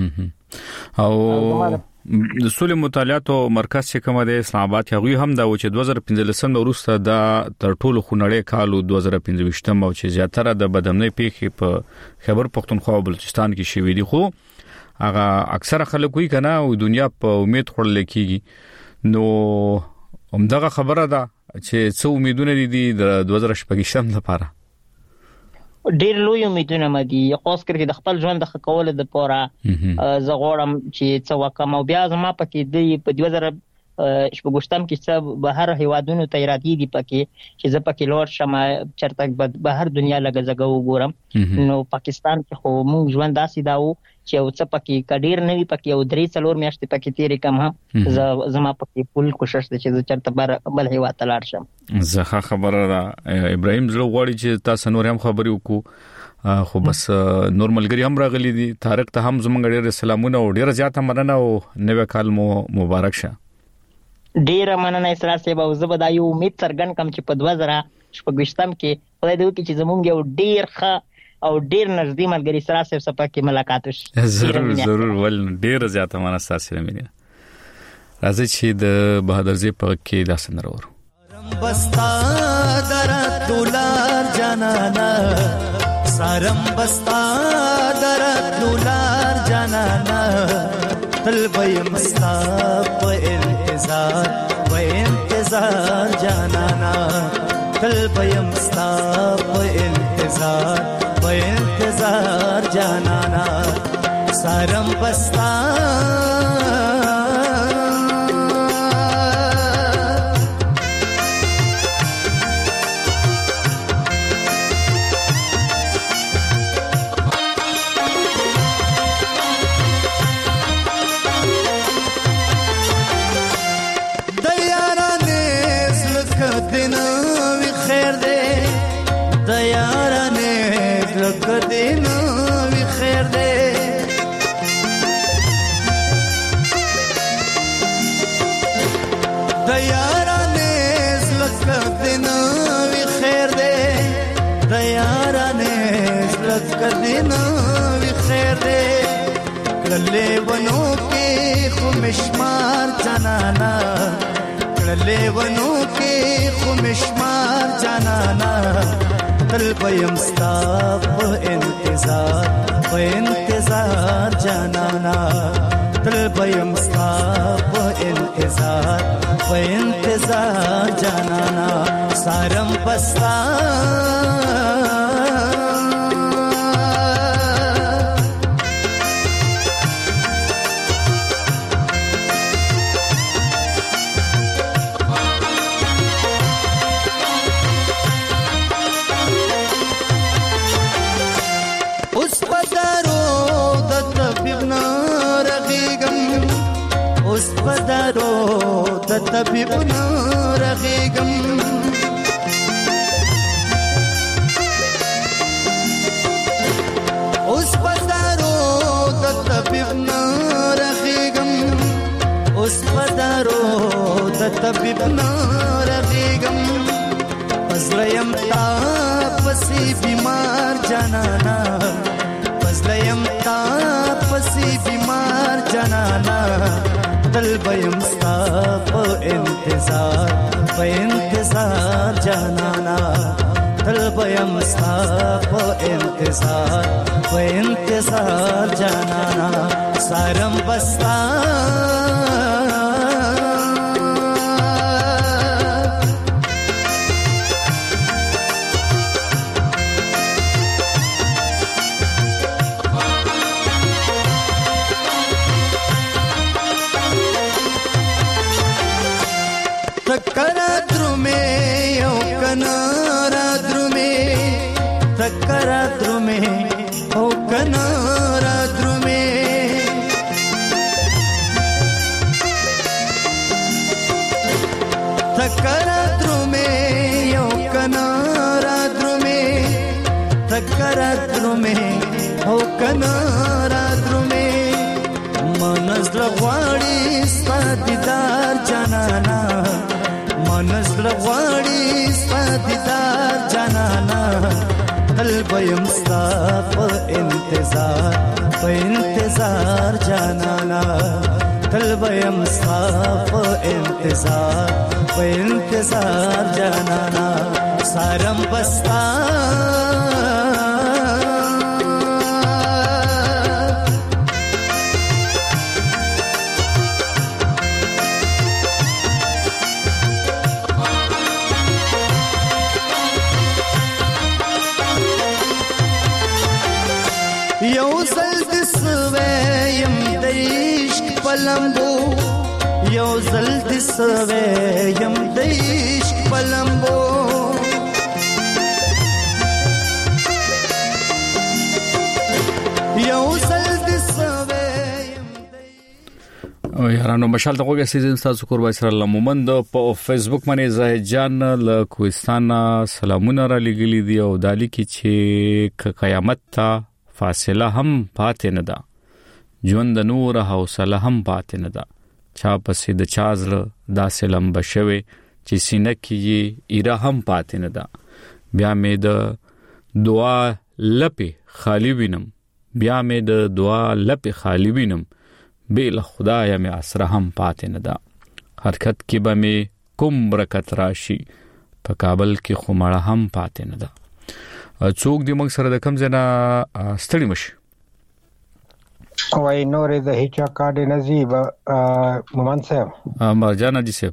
S1: او د سولې مطالعاتو مرکز چې کوم د اسلام آباد هغه هم دا و چې دوه هزار پنځه وروسته دا تر ټولو خونړې کالو دوه هزار پنځه او چې زیاتره د بدامنۍ پیښې په خیبر پختونخوا او بلوچستان کې شوې دي خو هغه اکثره خلک وی کنه او دنیا په امید خړل کېږي نو همدغه خبره ده چې څو امیدونه دي د دوه هزار شپږ لپاره
S12: ډېر لوی امیدونه مدي خاص کر د خپل ژوند د خکول د پوره زغورم چې څه وکم او بیا زما پکې د په دوه هزار شپږشتم کې څه بهر هیوادونو ته ارادي دي پکې چې زه پکې لور شم چرته بهر دنیا لګ زګو وګورم نو پاکستان کې خو موږ ژوند داسې داو چې او څه پکې کډیر نه وي پکې او درې څلور میاشتې پکې تیرې کم هم زما پکې فل کوشش دي چې چرته بر بل هیواد ته لاړ شم.
S1: زه خبره را ابراهيم زړه غواړي چې تاسو نور هم خبري وکړو خو بس نور ملګری هم راغلي دي. طارق ته هم زمونږ ډېر سلامونه او ډېر زیاته مننه او نوې کال مو مبارک شه.
S12: ډېر مننه اسرار صاحب او زه به دا یو امید څرګند کوم چې په دوه زره شپږویشتم کې خدای دې وکړي چې زمونږ یو ډېر ښه او ډېر نږدې ملګری اسرار صاحب سره پکې ملاقات وشي.
S1: ضرور ضرور ول ډېر زیاته مننه تاسو سره مینه. راځي چې د بهادر زی په کې دا سندره ورو.
S13: بستا در دولار جانانا سارم بستا در دولار جانانا طلبي مستا په انتظار په انتظار جانانا طلبي مستا په انتظار په انتظار جانانا سارم بستا کدینا وی خیر دے دیارانے زلک کدینا وی خیر دے دیارانے زلک کدینا وی خیر دے کلے ونو کے خمشمار جانانا کلے ونو کے خمشمار جانانا طلبیم ستا په انتظار په انتظار جانانا طلبیم ستا په انتظار په انتظار جانانا سارم پستا پدارو د طبيب نور غيغم اوس پدارو د طبيب نور غيغم اوس پدارو د طبيب نور غيغم پزلیم تا پسی بیمار جانانا پزلیم تا پسی بیمار جانانا طلبیم ستا په انتظار په انتظار جانانا طلبیم ستا په انتظار په انتظار جانانا سارم بستا تکرا درومه یو کنارا درومه تکرا درومه او کنارا درومه تکرا درومه یو کنارا درومه تکرا درومه او کنارا درومه منز لغواړي ستادیدار جانانا منزل غواړي ستادیدار جانانا طلبیم ستا په انتظار په انتظار جانانا طلبیم ستا په انتظار په انتظار جانانا سارم بستا یو زل دسویم دیشک پلمبو یو زل دې سوې یم د عشق پلمبو یو زل دې سوې
S1: او یارانو مشال ته وګورئ چې تاسو کور وای سره لمومند په فیسبوک باندې زاهد جان له کوهستان سلامونه را لګلی دی او دالی کې چې قیامت ته فاصله هم پاتې نه ده ژوند د نور حوصله هم پاتې نه ده چا پسې د چازله داسې لمبه شوي چې سینه کې یې ایره هم پاتې نه ده بیا مې د دعا لپې خالی وینم بیا مې د دعا لپې خالی وینم بیل خدایا مې اسره هم پاتې نه ده حرکت کې به مې کوم برکت راشي په کابل کې خو مړه هم پاتې نه ده څوک دې موږ سره د کم ځای نه ستړي مشي
S14: وای نورې د هیچا کارډ نصیب مومن صاحب
S1: مرجان حاجی صاحب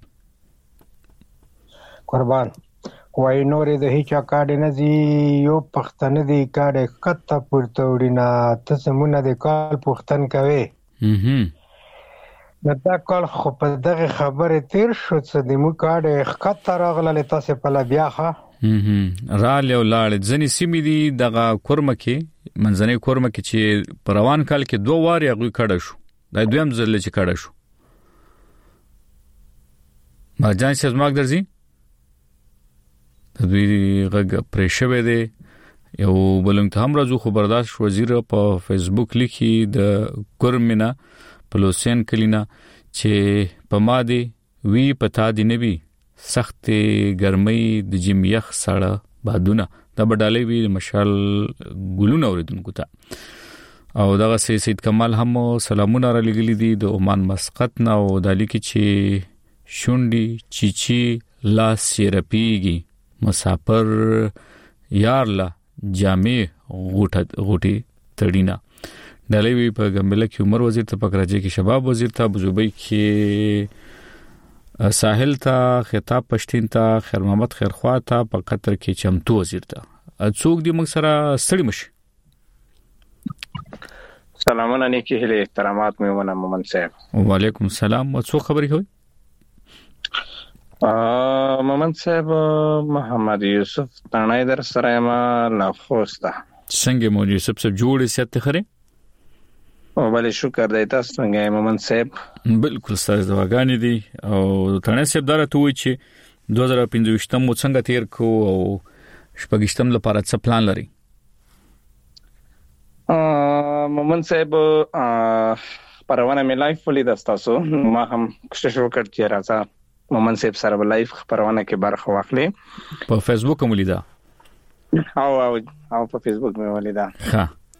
S14: قربان وای نورې د هیچا کارډ نصیب یو پښتنه دی کارډ کته پورته وړینا ته سمونه د کال پښتن کوي
S1: هم
S14: نو دا کال خو په دغه خبره تیر شو چې د مو کارډ کته راغله تاسو په لا بیا ښه
S1: هم را له لاړ ځنی سیمې دي دغه کورمه کې منځنۍ کورمه کې چې پروان کال کې دوه واره غوي کړه شو دا دویم ځل چې کړه شو مرجان څه زماګ درځي د دوی غږ پرېښوي دی یو بلنګ ته هم راځو خبرداشت وزیر په فیسبوک لیکي د کورمنه پلوسین کلینا چې په ما دی وی پتا دی نه وی سخت ګرمۍ د جمیخ سړه بادونه د بډالې وی مشال ګلونه اوریدونکو ته او دغه سید کمال هم سلامونه را لګلی دي د عمان مسقط نه او دالی کې چې شونډي چیچی لا سیرپیږي مسافر یارلا جامع غوټه غوټي تړینا دالی وی په ګمبله کې عمر وزیر ته پکراجي کې شباب وزیر ته بزوبۍ کې ساحل ته خطاب پښتين ته خیر محمد خیرخوا ته په قطر کې چمتو وزیر ته څوک دی موږ سره ستړي مشي
S15: سلامونه نیکی هله احترامات مې ونه مومن صاحب
S1: وعلیکم السلام څو خبرې کوي
S15: مومن صاحب محمد یوسف تانای در سره ما لا خوستا
S1: څنګه مو یوسف صاحب جوړې ست خره
S15: او بل شکر دی تاسو څنګه مومن صاحب
S1: بالکل ستاسو دواګانې دي او تانای صاحب درته وی چې دوه هزار پنځه مو څنګه تیر کو او شپږشتم لپاره څه پلان لري
S15: مومن صاحب پرونه مې لایف ولې د تاسو ما هم کوشش وکړ چې راځه مومن صاحب سره لایف پرونه کې برخه واخلې
S1: په فیسبوک هم ولیدا
S15: او او او په فیسبوک مې ولیدا
S1: ها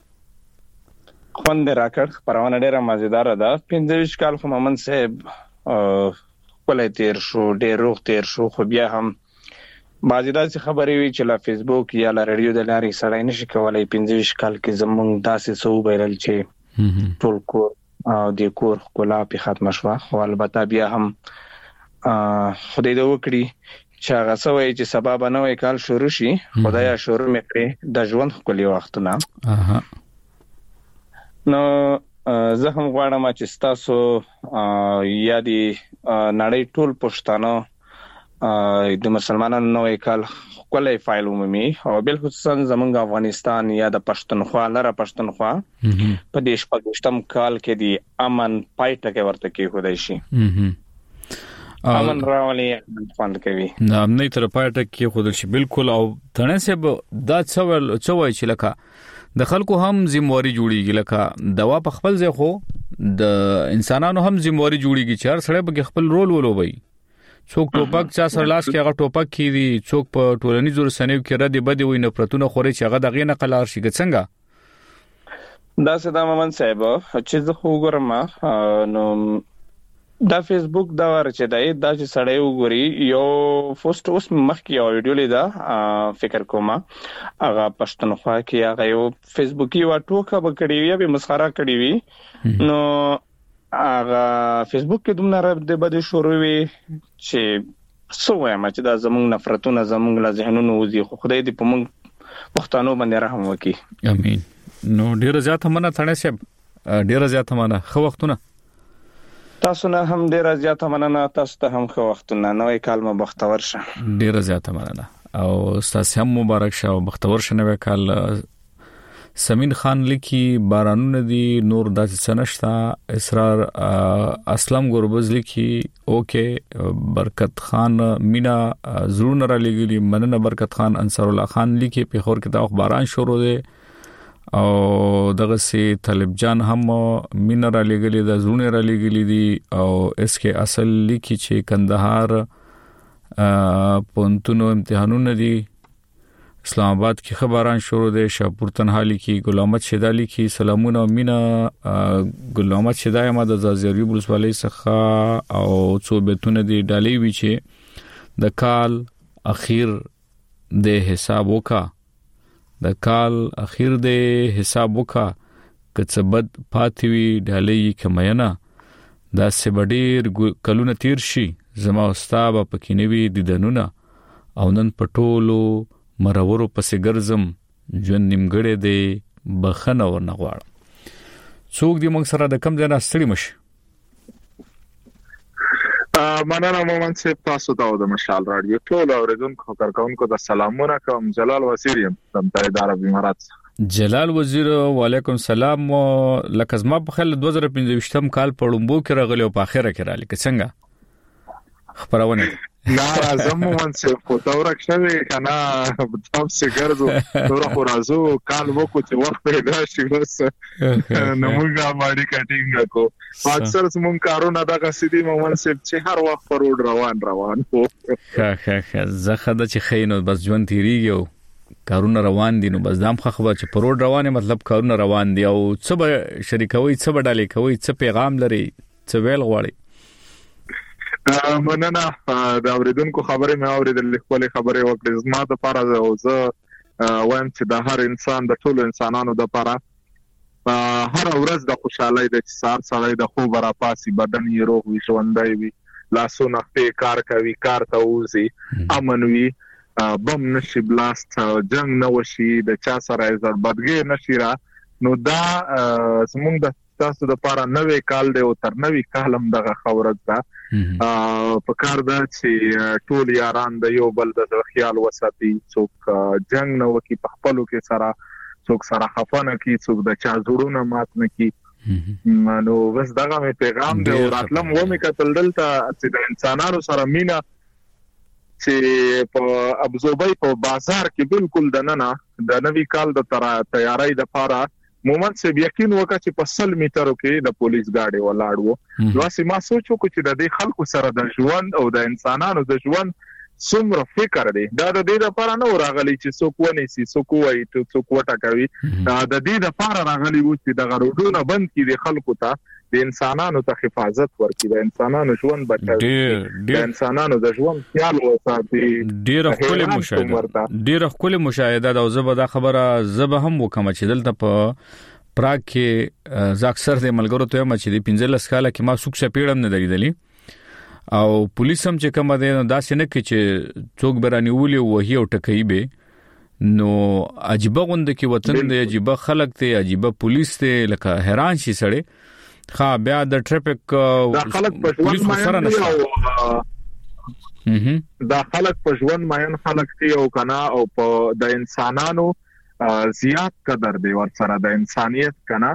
S15: خوند راکړ پرونه ډیره مزیدار ده پنځه کال خو مومن صاحب کولای تیر شو ډیر روغ تیر شو خو بیا هم بعضی داسې خبرې وی چې لا فیسبوک یا لا رادیو د لارې سره نشي کولای پنځه کال کې زمونږ داسې سو ویل چې ټول کور او د کور کولا په ختم شو خو البته بیا هم خدای دې وکړي چې هغه سوي چې سبب نه وای کال شروع شي خدای شروع مې کړی د ژوند خولي وختونه
S1: اها
S15: نو زه هم غواړم چې تاسو یا دي نړۍ ټول پښتانه د مسلمانانو نوې کال کولای فایل ومي او بل خصوصا زمونږ افغانستان یا د پښتونخوا لره پښتونخوا په دیش پاکستان کال کې دی امن پایټه کې ورته کې هودای شي امن راولي فند کوي
S1: نه نه تر پایټه کې خودل شي بالکل او تنه سه دا څول څوای چې لکه د خلکو هم ذمہواری جوړیږي لکه دوا په خپل ځای خو د انسانانو هم ذمہواری جوړیږي چې هر سړی به خپل رول ولوي څوک ټوپک چا سره لاس کې هغه ټوپک کې دي څوک په ټولنیزو رسنیو کې ردی بدی وي نفرتونه خوري چې هغه دغه نقل ارشي څنګه
S15: دا سدا مومن صاحب چې زه وګورم نو دا فیسبوک دا ورچې دی دا چې سړی وګوري یو پوسټ اوس مخکې یو ویډیو لیدا فکر کوم هغه پښتونخوا کې هغه یو فیسبوکي وا ټوکه بکړی وی به مسخره کړی وی نو هغه فیسبوک کې دومره رب د بده شروع وی چې څو وایم چې دا زمونږ نفرتونه زمونږ له ذهنونو وځي خو خدای دې په موږ پښتنو باندې رحم وکړي
S1: امين نو ډیر زیات مننه ثانه صاحب ډیر زیات مننه خو وختونه
S15: تاسو نه هم ډیر زیاته مننه، تاسو ته هم ښه وختونه، نوې کال مو بختور شه.
S1: ډیر زیاته مننه او تاسو هم مبارک شه او بختور شه نوې کال. سمین خان لیکي بارانونه دي نور داسې سنشتا. اسرار اسلام ګوربز لیکي اوکې. برکت خان مینا زړونه را لګلی مننه. برکت خان انصار الله خان لیکي په خور کې دا باران شروع دی او دغه سي طالب جان هم مینا را لګلی د زړونه را لګلی دي او اس کې اصل لیکي چې کندهار پونتونو امتحانونه دي. اسلام آباد کې خبران شروع دي. شاپور تنهالي کې غلامت شیدالي کې سلامونه مینا. غلامت شیدای ما د زازيري بولسوالۍ څخه او څو بیتونه دي ډالۍ وی چې د کال اخیر د حساب وکا د کال اخیر د حساب وکا کڅبد پاتوي ډالۍ کمینه دا سبډیر کلونه تیر شي زما استاد په کینوي دیدنونه او نن پټولو مرورو پسې ګرځم جون نیمګړې دی بخنه ورنه غواړم. څوک دی موږ سره د کم ځای نه ستړي مش.
S16: مننه مومن صاحب، تاسو ته د مشال رادیو ټول اوریدونکو کارکونکو د سلامونه کوم. جلال وزیر یم د متحده عرب امارات.
S1: جلال وزیر وعلیکم سلام. لکه زما په خل دوه زره پنځه کال په لومبو کې راغلی او په اخره کې رالی که څنګه خبرونه
S16: لا راځم مومن صاحب خو دا ورکشوي کنه تاسو ګرځو نور خو راځو کال وکړو چې وخت پیدا شي بس نو موږ باندې کټینګ کو. اکثر زمون کارونه دغه سیدی مومن صاحب چې هر وخت پر روډ روان روان وو.
S1: ښه ښه ښه زخه د چې خینو بس ژوند تیریږي او کارونه روان دي نو بس دام خو خبر چې پر روډ روانه مطلب کارونه روان دي او څه به شریکوي څه به ډالې کوي څه پیغام لري څه ویل غواړي.
S16: مننه دا اوریدونکو خبرې مې اوریدلې خپل خبرې وکړې. زما د لپاره او زه وایم چې د هر انسان د ټولو انسانانو د لپاره هر ورځ د خوشحالۍ د سار سره د خوب را پاسي بدن یې روغ وي ژوندۍ وي لاسونه په کار کوي کار ته وځي امن وي بم نشي بلاست جنگ نه وشي د چا سره زړبدګي نشي را. نو دا زموږ د تاسو د لپاره نوې کال دی او تر نوې کالم دغه خبرت ده په کار ده چې ټول یاران د یو بل د خیال وساتي. څوک جنگ نه وکي په خپلو کې سره څوک سره خفانه کی څوک د چا زړونه مات نه کی. نو بس دغه می پیغام دی او راتلم و می کتل دلته چې د انسانانو سره مینا چې په ابزوبای په بازار کې بالکل د ننه د نوې کال د تیاری د لپاره مومن سے یقین وکړه چې په سل میټرو کې د پولیس ګاډي ولاړ وو. نو چې ما سوچو چې د دې خلکو سره د ژوند او د انسانانو د ژوند څومره فکر دی دا د دې لپاره نه راغلی چې څوک ونیسي څوک وایي څوک وټه کوي. د دې لپاره راغلی و چې د غروډونو بند کړي د خلکو ته د انسانانو ته حفاظت ورکړي د انسانانو ژوند بچي د انسانانو د ژوند خیال وساتي.
S1: ډیره خپل مشاهده ډیره خپل مشاهده دا زبر دا خبره زبر هم وکم چې دلته په پراګ کې ز اکثر د ملګرو ته مچ دي پنځلس کاله کې ما سوک شپېړم نه درېدلی او پولیس هم چې کوم ده دا څنګه کې چې څوک برانی ولي وਹੀ او ټکې به نو عجيبه غوند کې وطن دی عجيبه خلک ته عجيبه پولیس ته لکه حیران شي سړی. خا بیا د ټریفیک پولیس سره نشته
S16: دا خلک په ژوند ماین خلک دی او کنا او په د انسانانو زیات قدر دی ور سره د انسانيت کنا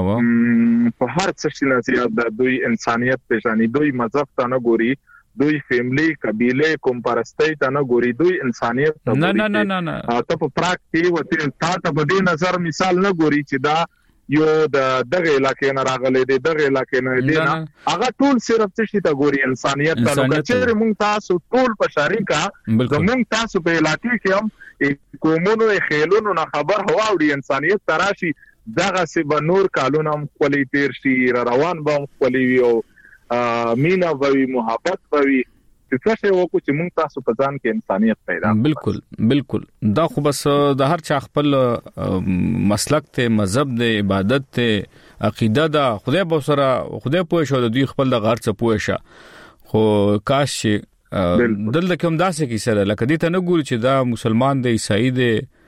S16: په هر څه چې زیات د دوی انسانيت پېژني دوی مذهب ته نه ګوري دوی فیملی قبيله کوم پرستۍ ته نه ګوري دوی انسانيت ته
S1: نه نه نه نه
S16: ته په پراک کې وته تا ته په دې نظر مثال نه ګوري چې دا یو د دغه علاقې نه راغلي دي دغه علاقې نه دي نه هغه ټول صرف څه ته ګوري انسانيت ته نو چې موږ تاسو ټول په شریکا زموږ تاسو په علاقې کې هم کومونو خیلونو نه خبر هوا او د انسانيت تراشي دغه سی بنور کالونو هم خپلې تیر شي روان به خپلې وي او مینا ووي محبت ووي څه شی وکړو چې موږ تاسو په ځان کې انسانيت پیدا
S1: بالکل بالکل دا خو بس د هر چا خپل مسلک ته مذهب د عبادت ته عقیده دا خدای به سره خدای پوه شو د دوی خپل د غار څه پوه شه خو کاش دلته کوم داسې کی سره لکه دې ته نه ګوري چې دا مسلمان دی عیسائی دی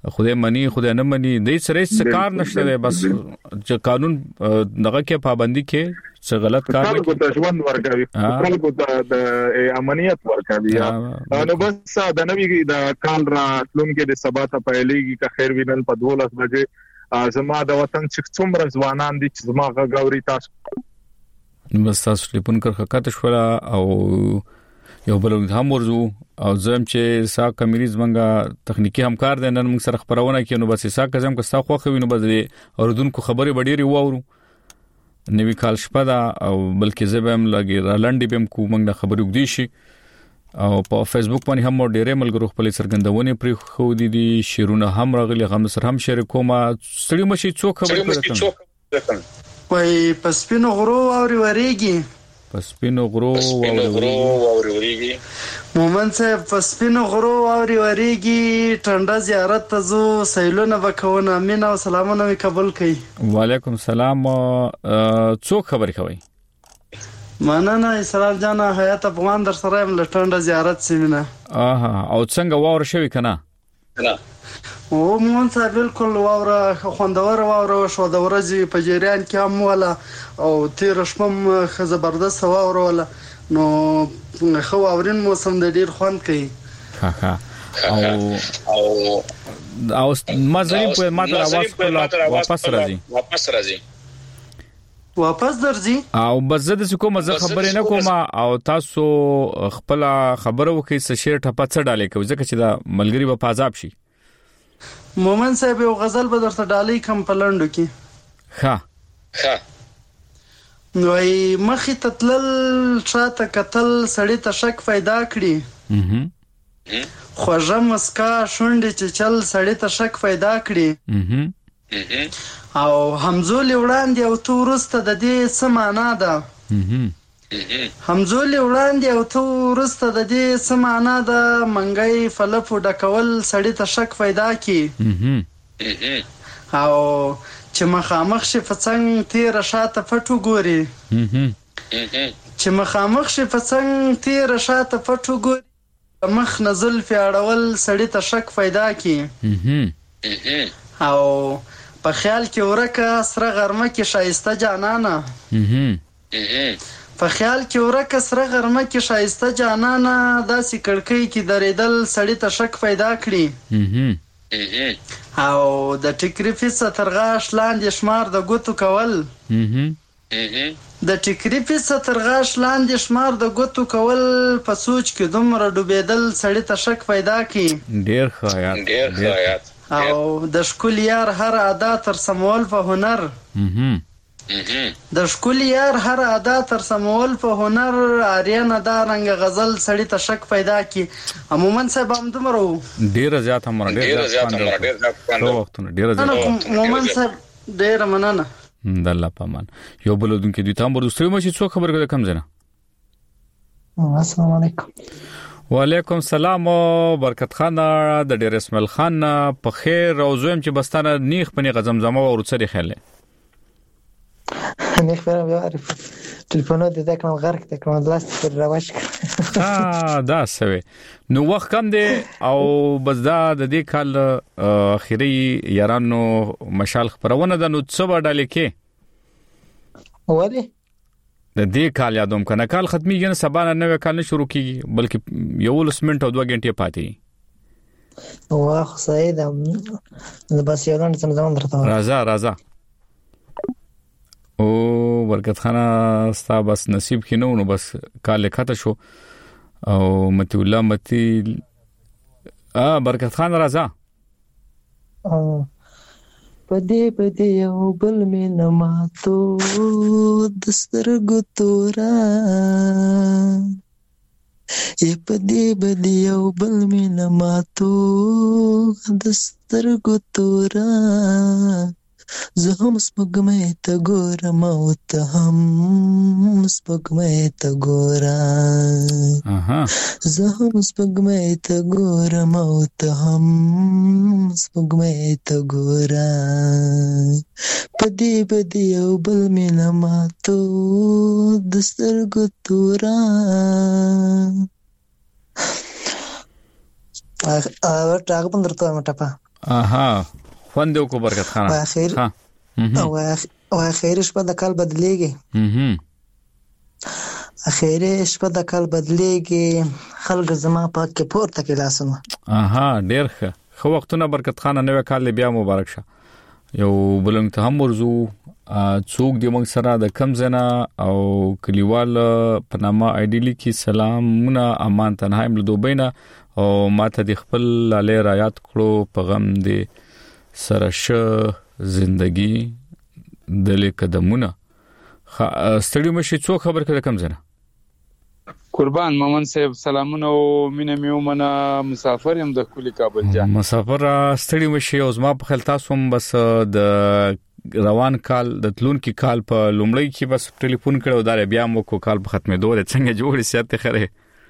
S1: خدای منی خدای نه منی د سره څه کار نشته بس چې قانون دغه کې پابندي کې څه غلط کار نه
S16: کوي د ژوند ورګوي خلکو د امنیت ورګوي نو بس د نوې د کال را تلونکو د سبا ته پیلېږي که خیر وینل په دولس بجې زما د وطن چې څومره ځوانان دي چې زما غاوري تاسو
S1: بس تاسو ټلیفون کړ خکته شو او یو بل هم ورزو او زم چې سا کمیریز منګه تخنیکی همکار دي نن موږ سره خبرونه کوي نو بس سا کزم که سا خو خو وینو بس اوردونکو خبري وړيري وورو نوی کال شپه دا او بلکې زبم لګي را لنډي بم کو موږ خبرو وګدي شي او په فیسبوک باندې هم ډېرې ملګرو خپل سرګندونه پرې خو دي دي شیرونه هم راغلي غم سره هم شیر کومه ستړي مشي څوک خبر کړم
S17: وای پسپینو غرو او ریږي
S1: پسپینو غرو او ریږي
S17: مومن صاحب پسپینو غرو او ریږي ټنډه زیارت ته زو سیلونه وکونه امین او سلامونه قبول کړي
S1: وعلیکم السلام څوک خبر کوي
S17: مننه اسلام جان حیات افغان در سره لټنډه زیارت سیمینه
S1: اها او څنګه واور شوی کنه
S17: نه او مون صاحب بالکل واور خوندور واور شو د ورځې په جریان کې هم ولا او تیر شپم خ زبردست واور ولا نو خو اورین موسم د ډیر خوند کوي
S1: ها ها او او او مازری په ماته आवाज کوله واپس راځي
S17: واپس راځي واپس درځي
S1: او بزد څه کومه زه خبرې نه کوم او تاسو خپل خبرو کې څه شیر ټپه څه ډالې کوي ځکه چې دا ملګری په پازاب شي
S17: مومن صاحب یو غزل به درته ډالې کم پلندو کې
S1: ها
S17: ها نوې مخې تتلل شاته قتل سړی ته شک پیدا کړي خوږه مسکا شونډې چې چل سړی ته شک پیدا کړي او همزول وړاندې او تو ورسته د دې سمانا ده همزول وړاندې او تو ورسته د دې سمانا ده منګي فلفو ډکول سړی ته شک پیدا کی او چې مخامخ شي فڅنګ تیر شاته پټو ګوري چې مخامخ شي فڅنګ تیر شاته پټو ګوري مخ نزل فیاړول سړی ته شک پیدا کی او په خیال کې ورکه سره غرمه کې شایسته جانانه په خیال کې ورکه سره غرمه کې شایسته جانانه داسې کړکۍ کې درېدل سړی ته شک پیدا کړي او د ټیکري فیصه تر غاښ لاندې شمار د ګوتو کول د ټیکري فیصه تر غاښ لاندې شمار د ګوتو کول په سوچ کې دومره ډوبېدل سړی ته شک پیدا کړي
S1: ډېر ښه یاد
S17: ډېر ښه یاد او د شکول یار هر ادا تر سمول په هنر د شکول یار هر ادا تر سمول په هنر اریانا دا رنگ غزل سړی ته شک پیدا کی عموما صاحب هم دومره
S1: ډیر زیات هم ډیر زیات هم ډیر زیات وختونه ډیر زیات
S17: عموما صاحب ډیر مننه
S1: د الله پامان یو بل دونکو دوی تام ورستوي مې څو خبر کړه کم زنه
S18: السلام علیکم
S1: وعلیکم السلام برکت خان د ډیر اسماعیل خان په خیر او زویم چې بستانه نیخ پنی غزمزمه او ورڅری خاله
S18: نیخ پر بیا عارف ټلیفون د تکنال غرق تکنال لاست پر راوښ
S1: ها دا سوي نو وخت کم دی او بس دا د دې کال اخیری یارانو مشال خبرونه د نو څو ډالې کې
S18: وله
S1: د دې کال یادوم کنه کال ختميږي نه سبا نه نوې کال نه شروع کیږي بلکې یو لس منټ او دوه غنټې پاتې
S18: واه سعید بس یو نه زمزم درته
S1: راځه راځه او برکت خانه ستا بس نصیب کې نو نو بس کال کته شو او متي الله متي ا برکت خان راځه
S18: پدې پدې یو بل مې نماتو دسترګو تورا ای پدې پدې یو بل مې نماتو دسترګو تورا زه هم سپګمې ته ګورم او ته هم سپګمې ته ګورم
S1: اها
S18: زه هم سپګمې ته ګورم او ته هم سپګمې ته ګورم پدې پدې یو بل مې نماتو دسترګو تورا ا ا ټاګ پندرته مټه
S1: اها خوندو کو برکت خان
S18: ها او او اخیر شپه د کال بدلیږي
S1: هم
S18: اخیر شپه د کال بدلیږي خلک زما پاک پورته کې لاسونه
S1: اها ډیر ښه خو وختونه برکت خان نوې کال بیا مبارک شه یو بلنګ ته هم ورزو څوک د موږ سره د کم زنه او کلیوال پنامه ایډیلی کی سلامونه امان تنها مل دوبینا او ماته د خپل لاله رایات کړو پیغام دی سره زندگی د قدمونه ستړي مشي څو خبر کړه کم زنه
S19: قربان مومن صاحب سلامونه او مینه میومنه مسافر يم د کلی کابل جان
S1: مسافر ستړي مشي او زما په خیال تاسو هم بس د روان کال د تلون کی کال په لومړی کې بس ټلیفون کړو دا بیا مو کو کال په ختمه دوه څنګه جوړ سیاته خره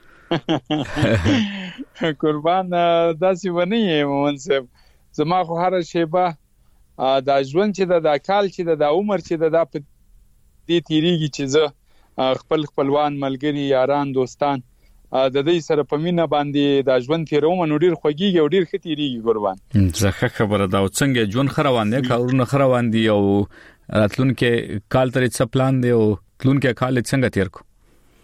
S19: قربان داسې ونی مومن صاحب زما خو هر شیبه دا ژوند چې د کال چې د عمر چې د په دې تیریږي چې زه خپل خپلوان ملګری یاران دوستان د دې سره په مینا باندې د ژوند تیروم نو ډیر خوږیږي او ډیر ختیریږي قربان
S1: زه خبره دا څنګه ژوند خروان دی کارونه خروان دي او راتلونکو کال ترې څه پلان دی او تلونکو کال څنګه تیر کو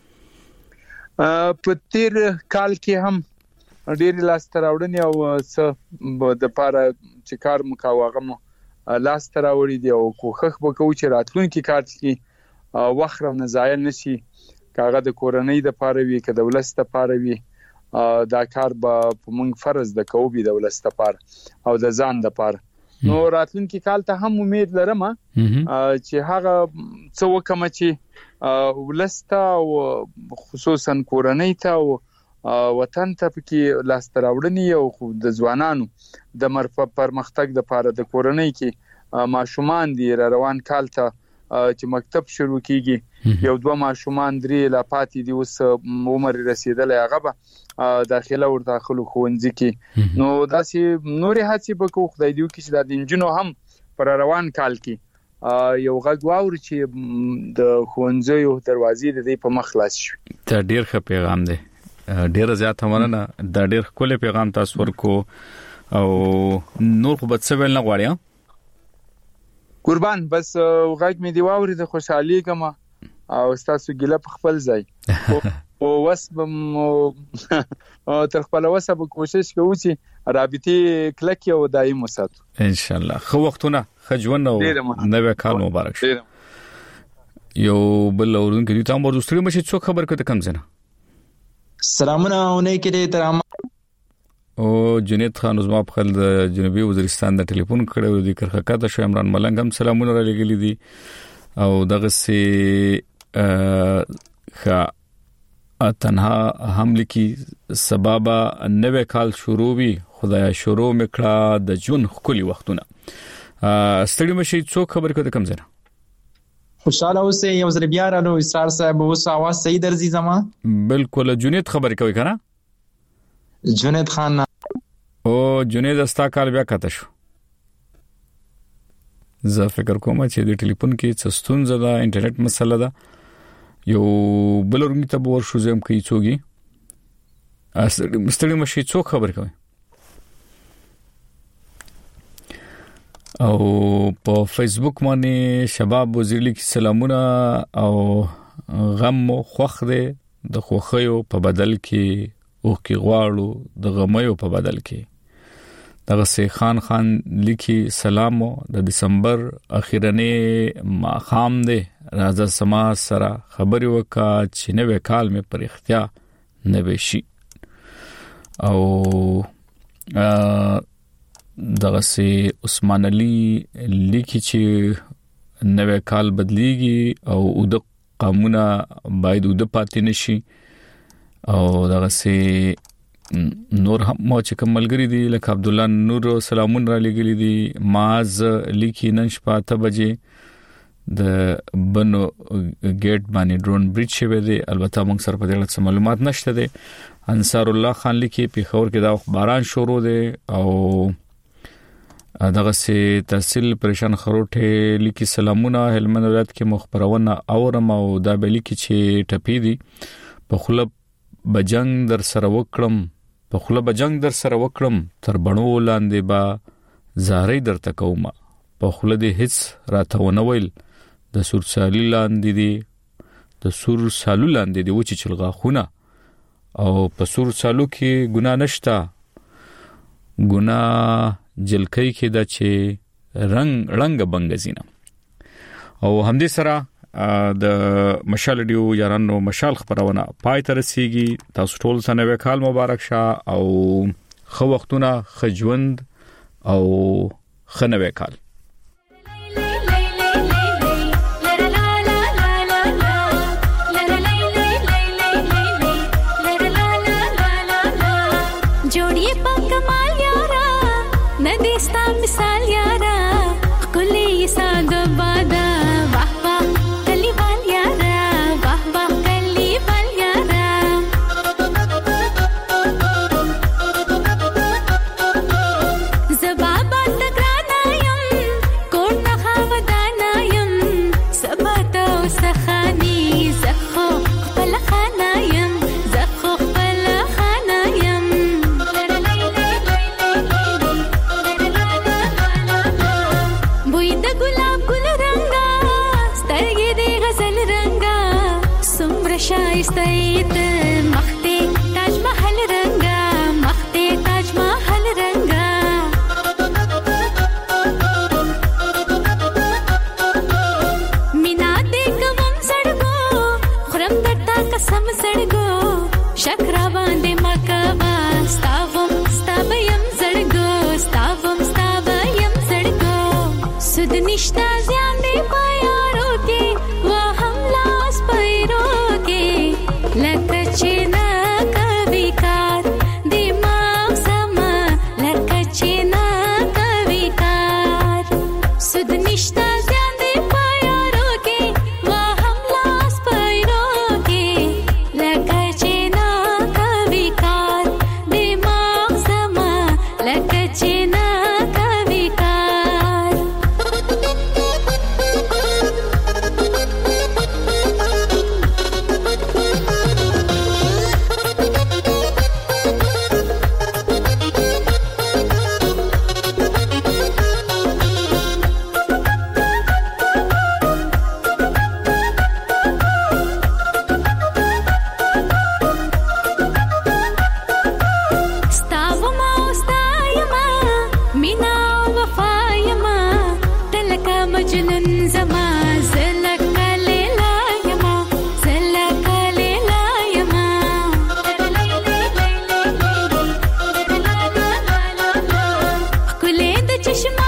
S19: په تیر کال کې هم ډیر لاس تراوړنی او څه د پاره چې کار مکاوغه مو لاس تراوړی دی او کوخخ وکاو چې راتلونکو کال کې وخت نه ضایع نشي کاغه د کورنۍ د پاره وی ک دولت د پاره وی دا کار به موږ فرض د کوبي دولت د پاره او د ځان د پاره نو راتلونکي کال ته هم امید لرم چې هغه څو کوم چې ولسته او خصوصا کورنۍ ته او وطن ته پکې لاس تراوړنی او د ځوانانو د مرفه پرمختګ د پاره د کورنۍ کې ماشومان دي روان کال ته چې مکتب شروع کیږي یو دوه ماشومان درې لا پاتې دي اوس عمر رسیدلې هغه به داخله ور داخلو خوندې کې نو داسې نورې هڅې به کو خدای دیو کې چې د انجنونو هم پر روان کال کې یو غږ واور چې د خوندې یو دروازې د دې په مخ خلاص شي
S1: ته ډیر ښه پیغام دی ډیر زیات مننه دا ډیر کله پیغام تاسو ورکو او نور خو به څه ویل نه غواړم
S19: قربان بس غږ می دی واوري د خوشحالي کما او تاسو ګله په خپل ځای او وسبم تر خپل وسب کوشش کوو چې رابطه کلک او دائم وساتو
S1: ان شاء الله خو وختونه خجون او نوې کال مبارک شه یو بل اورونکو دي تاسو ورسره مشي څو خبر کته کم زنه
S20: سلامونه اونې کې تر
S1: او جنید خان زما په خل د جنوبي وزیرستان د ټلیفون کړو د کرخکاته شو عمران ملنګ هم سلامونه را لګلی دي او دغه سي خ تنها حمله کی سبب نوې کال شروع وی خدای شروع میکړه د جون خولي وختونه ستړي مشي څو خبر کړه کم زنه
S20: خوشاله اوسه یو ځل بیا رانو اسرار صاحب اوس आवाज صحیح درځي زما
S1: بالکل جنید خبر کوي کنه
S20: جنید خان
S1: او جنید استا کال بیا کته شو زه فکر کوم چې د ټلیفون کې څه ستونزه ده انټرنیټ مسله ده یو بلورنګ ته ور شو زم کوي څوګي مستړي مشي څو خبر کوي او په فیسبوک باندې شباب وزیرلی کی سلامونه او غم خوخ ده د خوخیو په بدل کې او کې غواړو د غمیو په بدل کې دغه سي خان خان لیکي سلام د دسمبر اخیرنه ما خام ده راځه سما سره خبري وکا چې نوې کال مې پر اختیا نوې شي او دغه سي عثمان علي لیکي چې نوې کال بدليږي او د قانونا باید د پاتې نشي او دغه سي نور هم مو چې کوملګری دي لکه عبد الله نور سلامون را لګلی دي ماز لیکي نن شپه ته بجې د بنو ګیټ باندې ډرون بریډ شوی دی البته موږ سره په دې اړه معلومات نشته دي انصار الله خان لیکي په خبر کې دا باران شروع دی او دغه سي تحصیل پریشان خروټه لیکي سلامونه هلمند ولایت کې مخبرونه اورم او دا به لیکي چې ټپی دي په خلب بجنګ در سره وکړم په خله بجنګ در سره وکړم تر بڼو لاندې با زارې درته کوم په خله دې هیڅ راته ونه ویل د سورسالي لاندې دی د سورسالو لاندې دی و چې چلغا خونه او په سورسالو کې ګناه نشتا ګناه جلکې کې دا چې رنگ رنگ بنګزینه او همدې سره د مشال ډیو یارانو مشال خبرونه پای تر رسیږي تاسو ټول سنوي کال مبارک شه او خو وختونه خجوند او خنوي کال
S21: چشم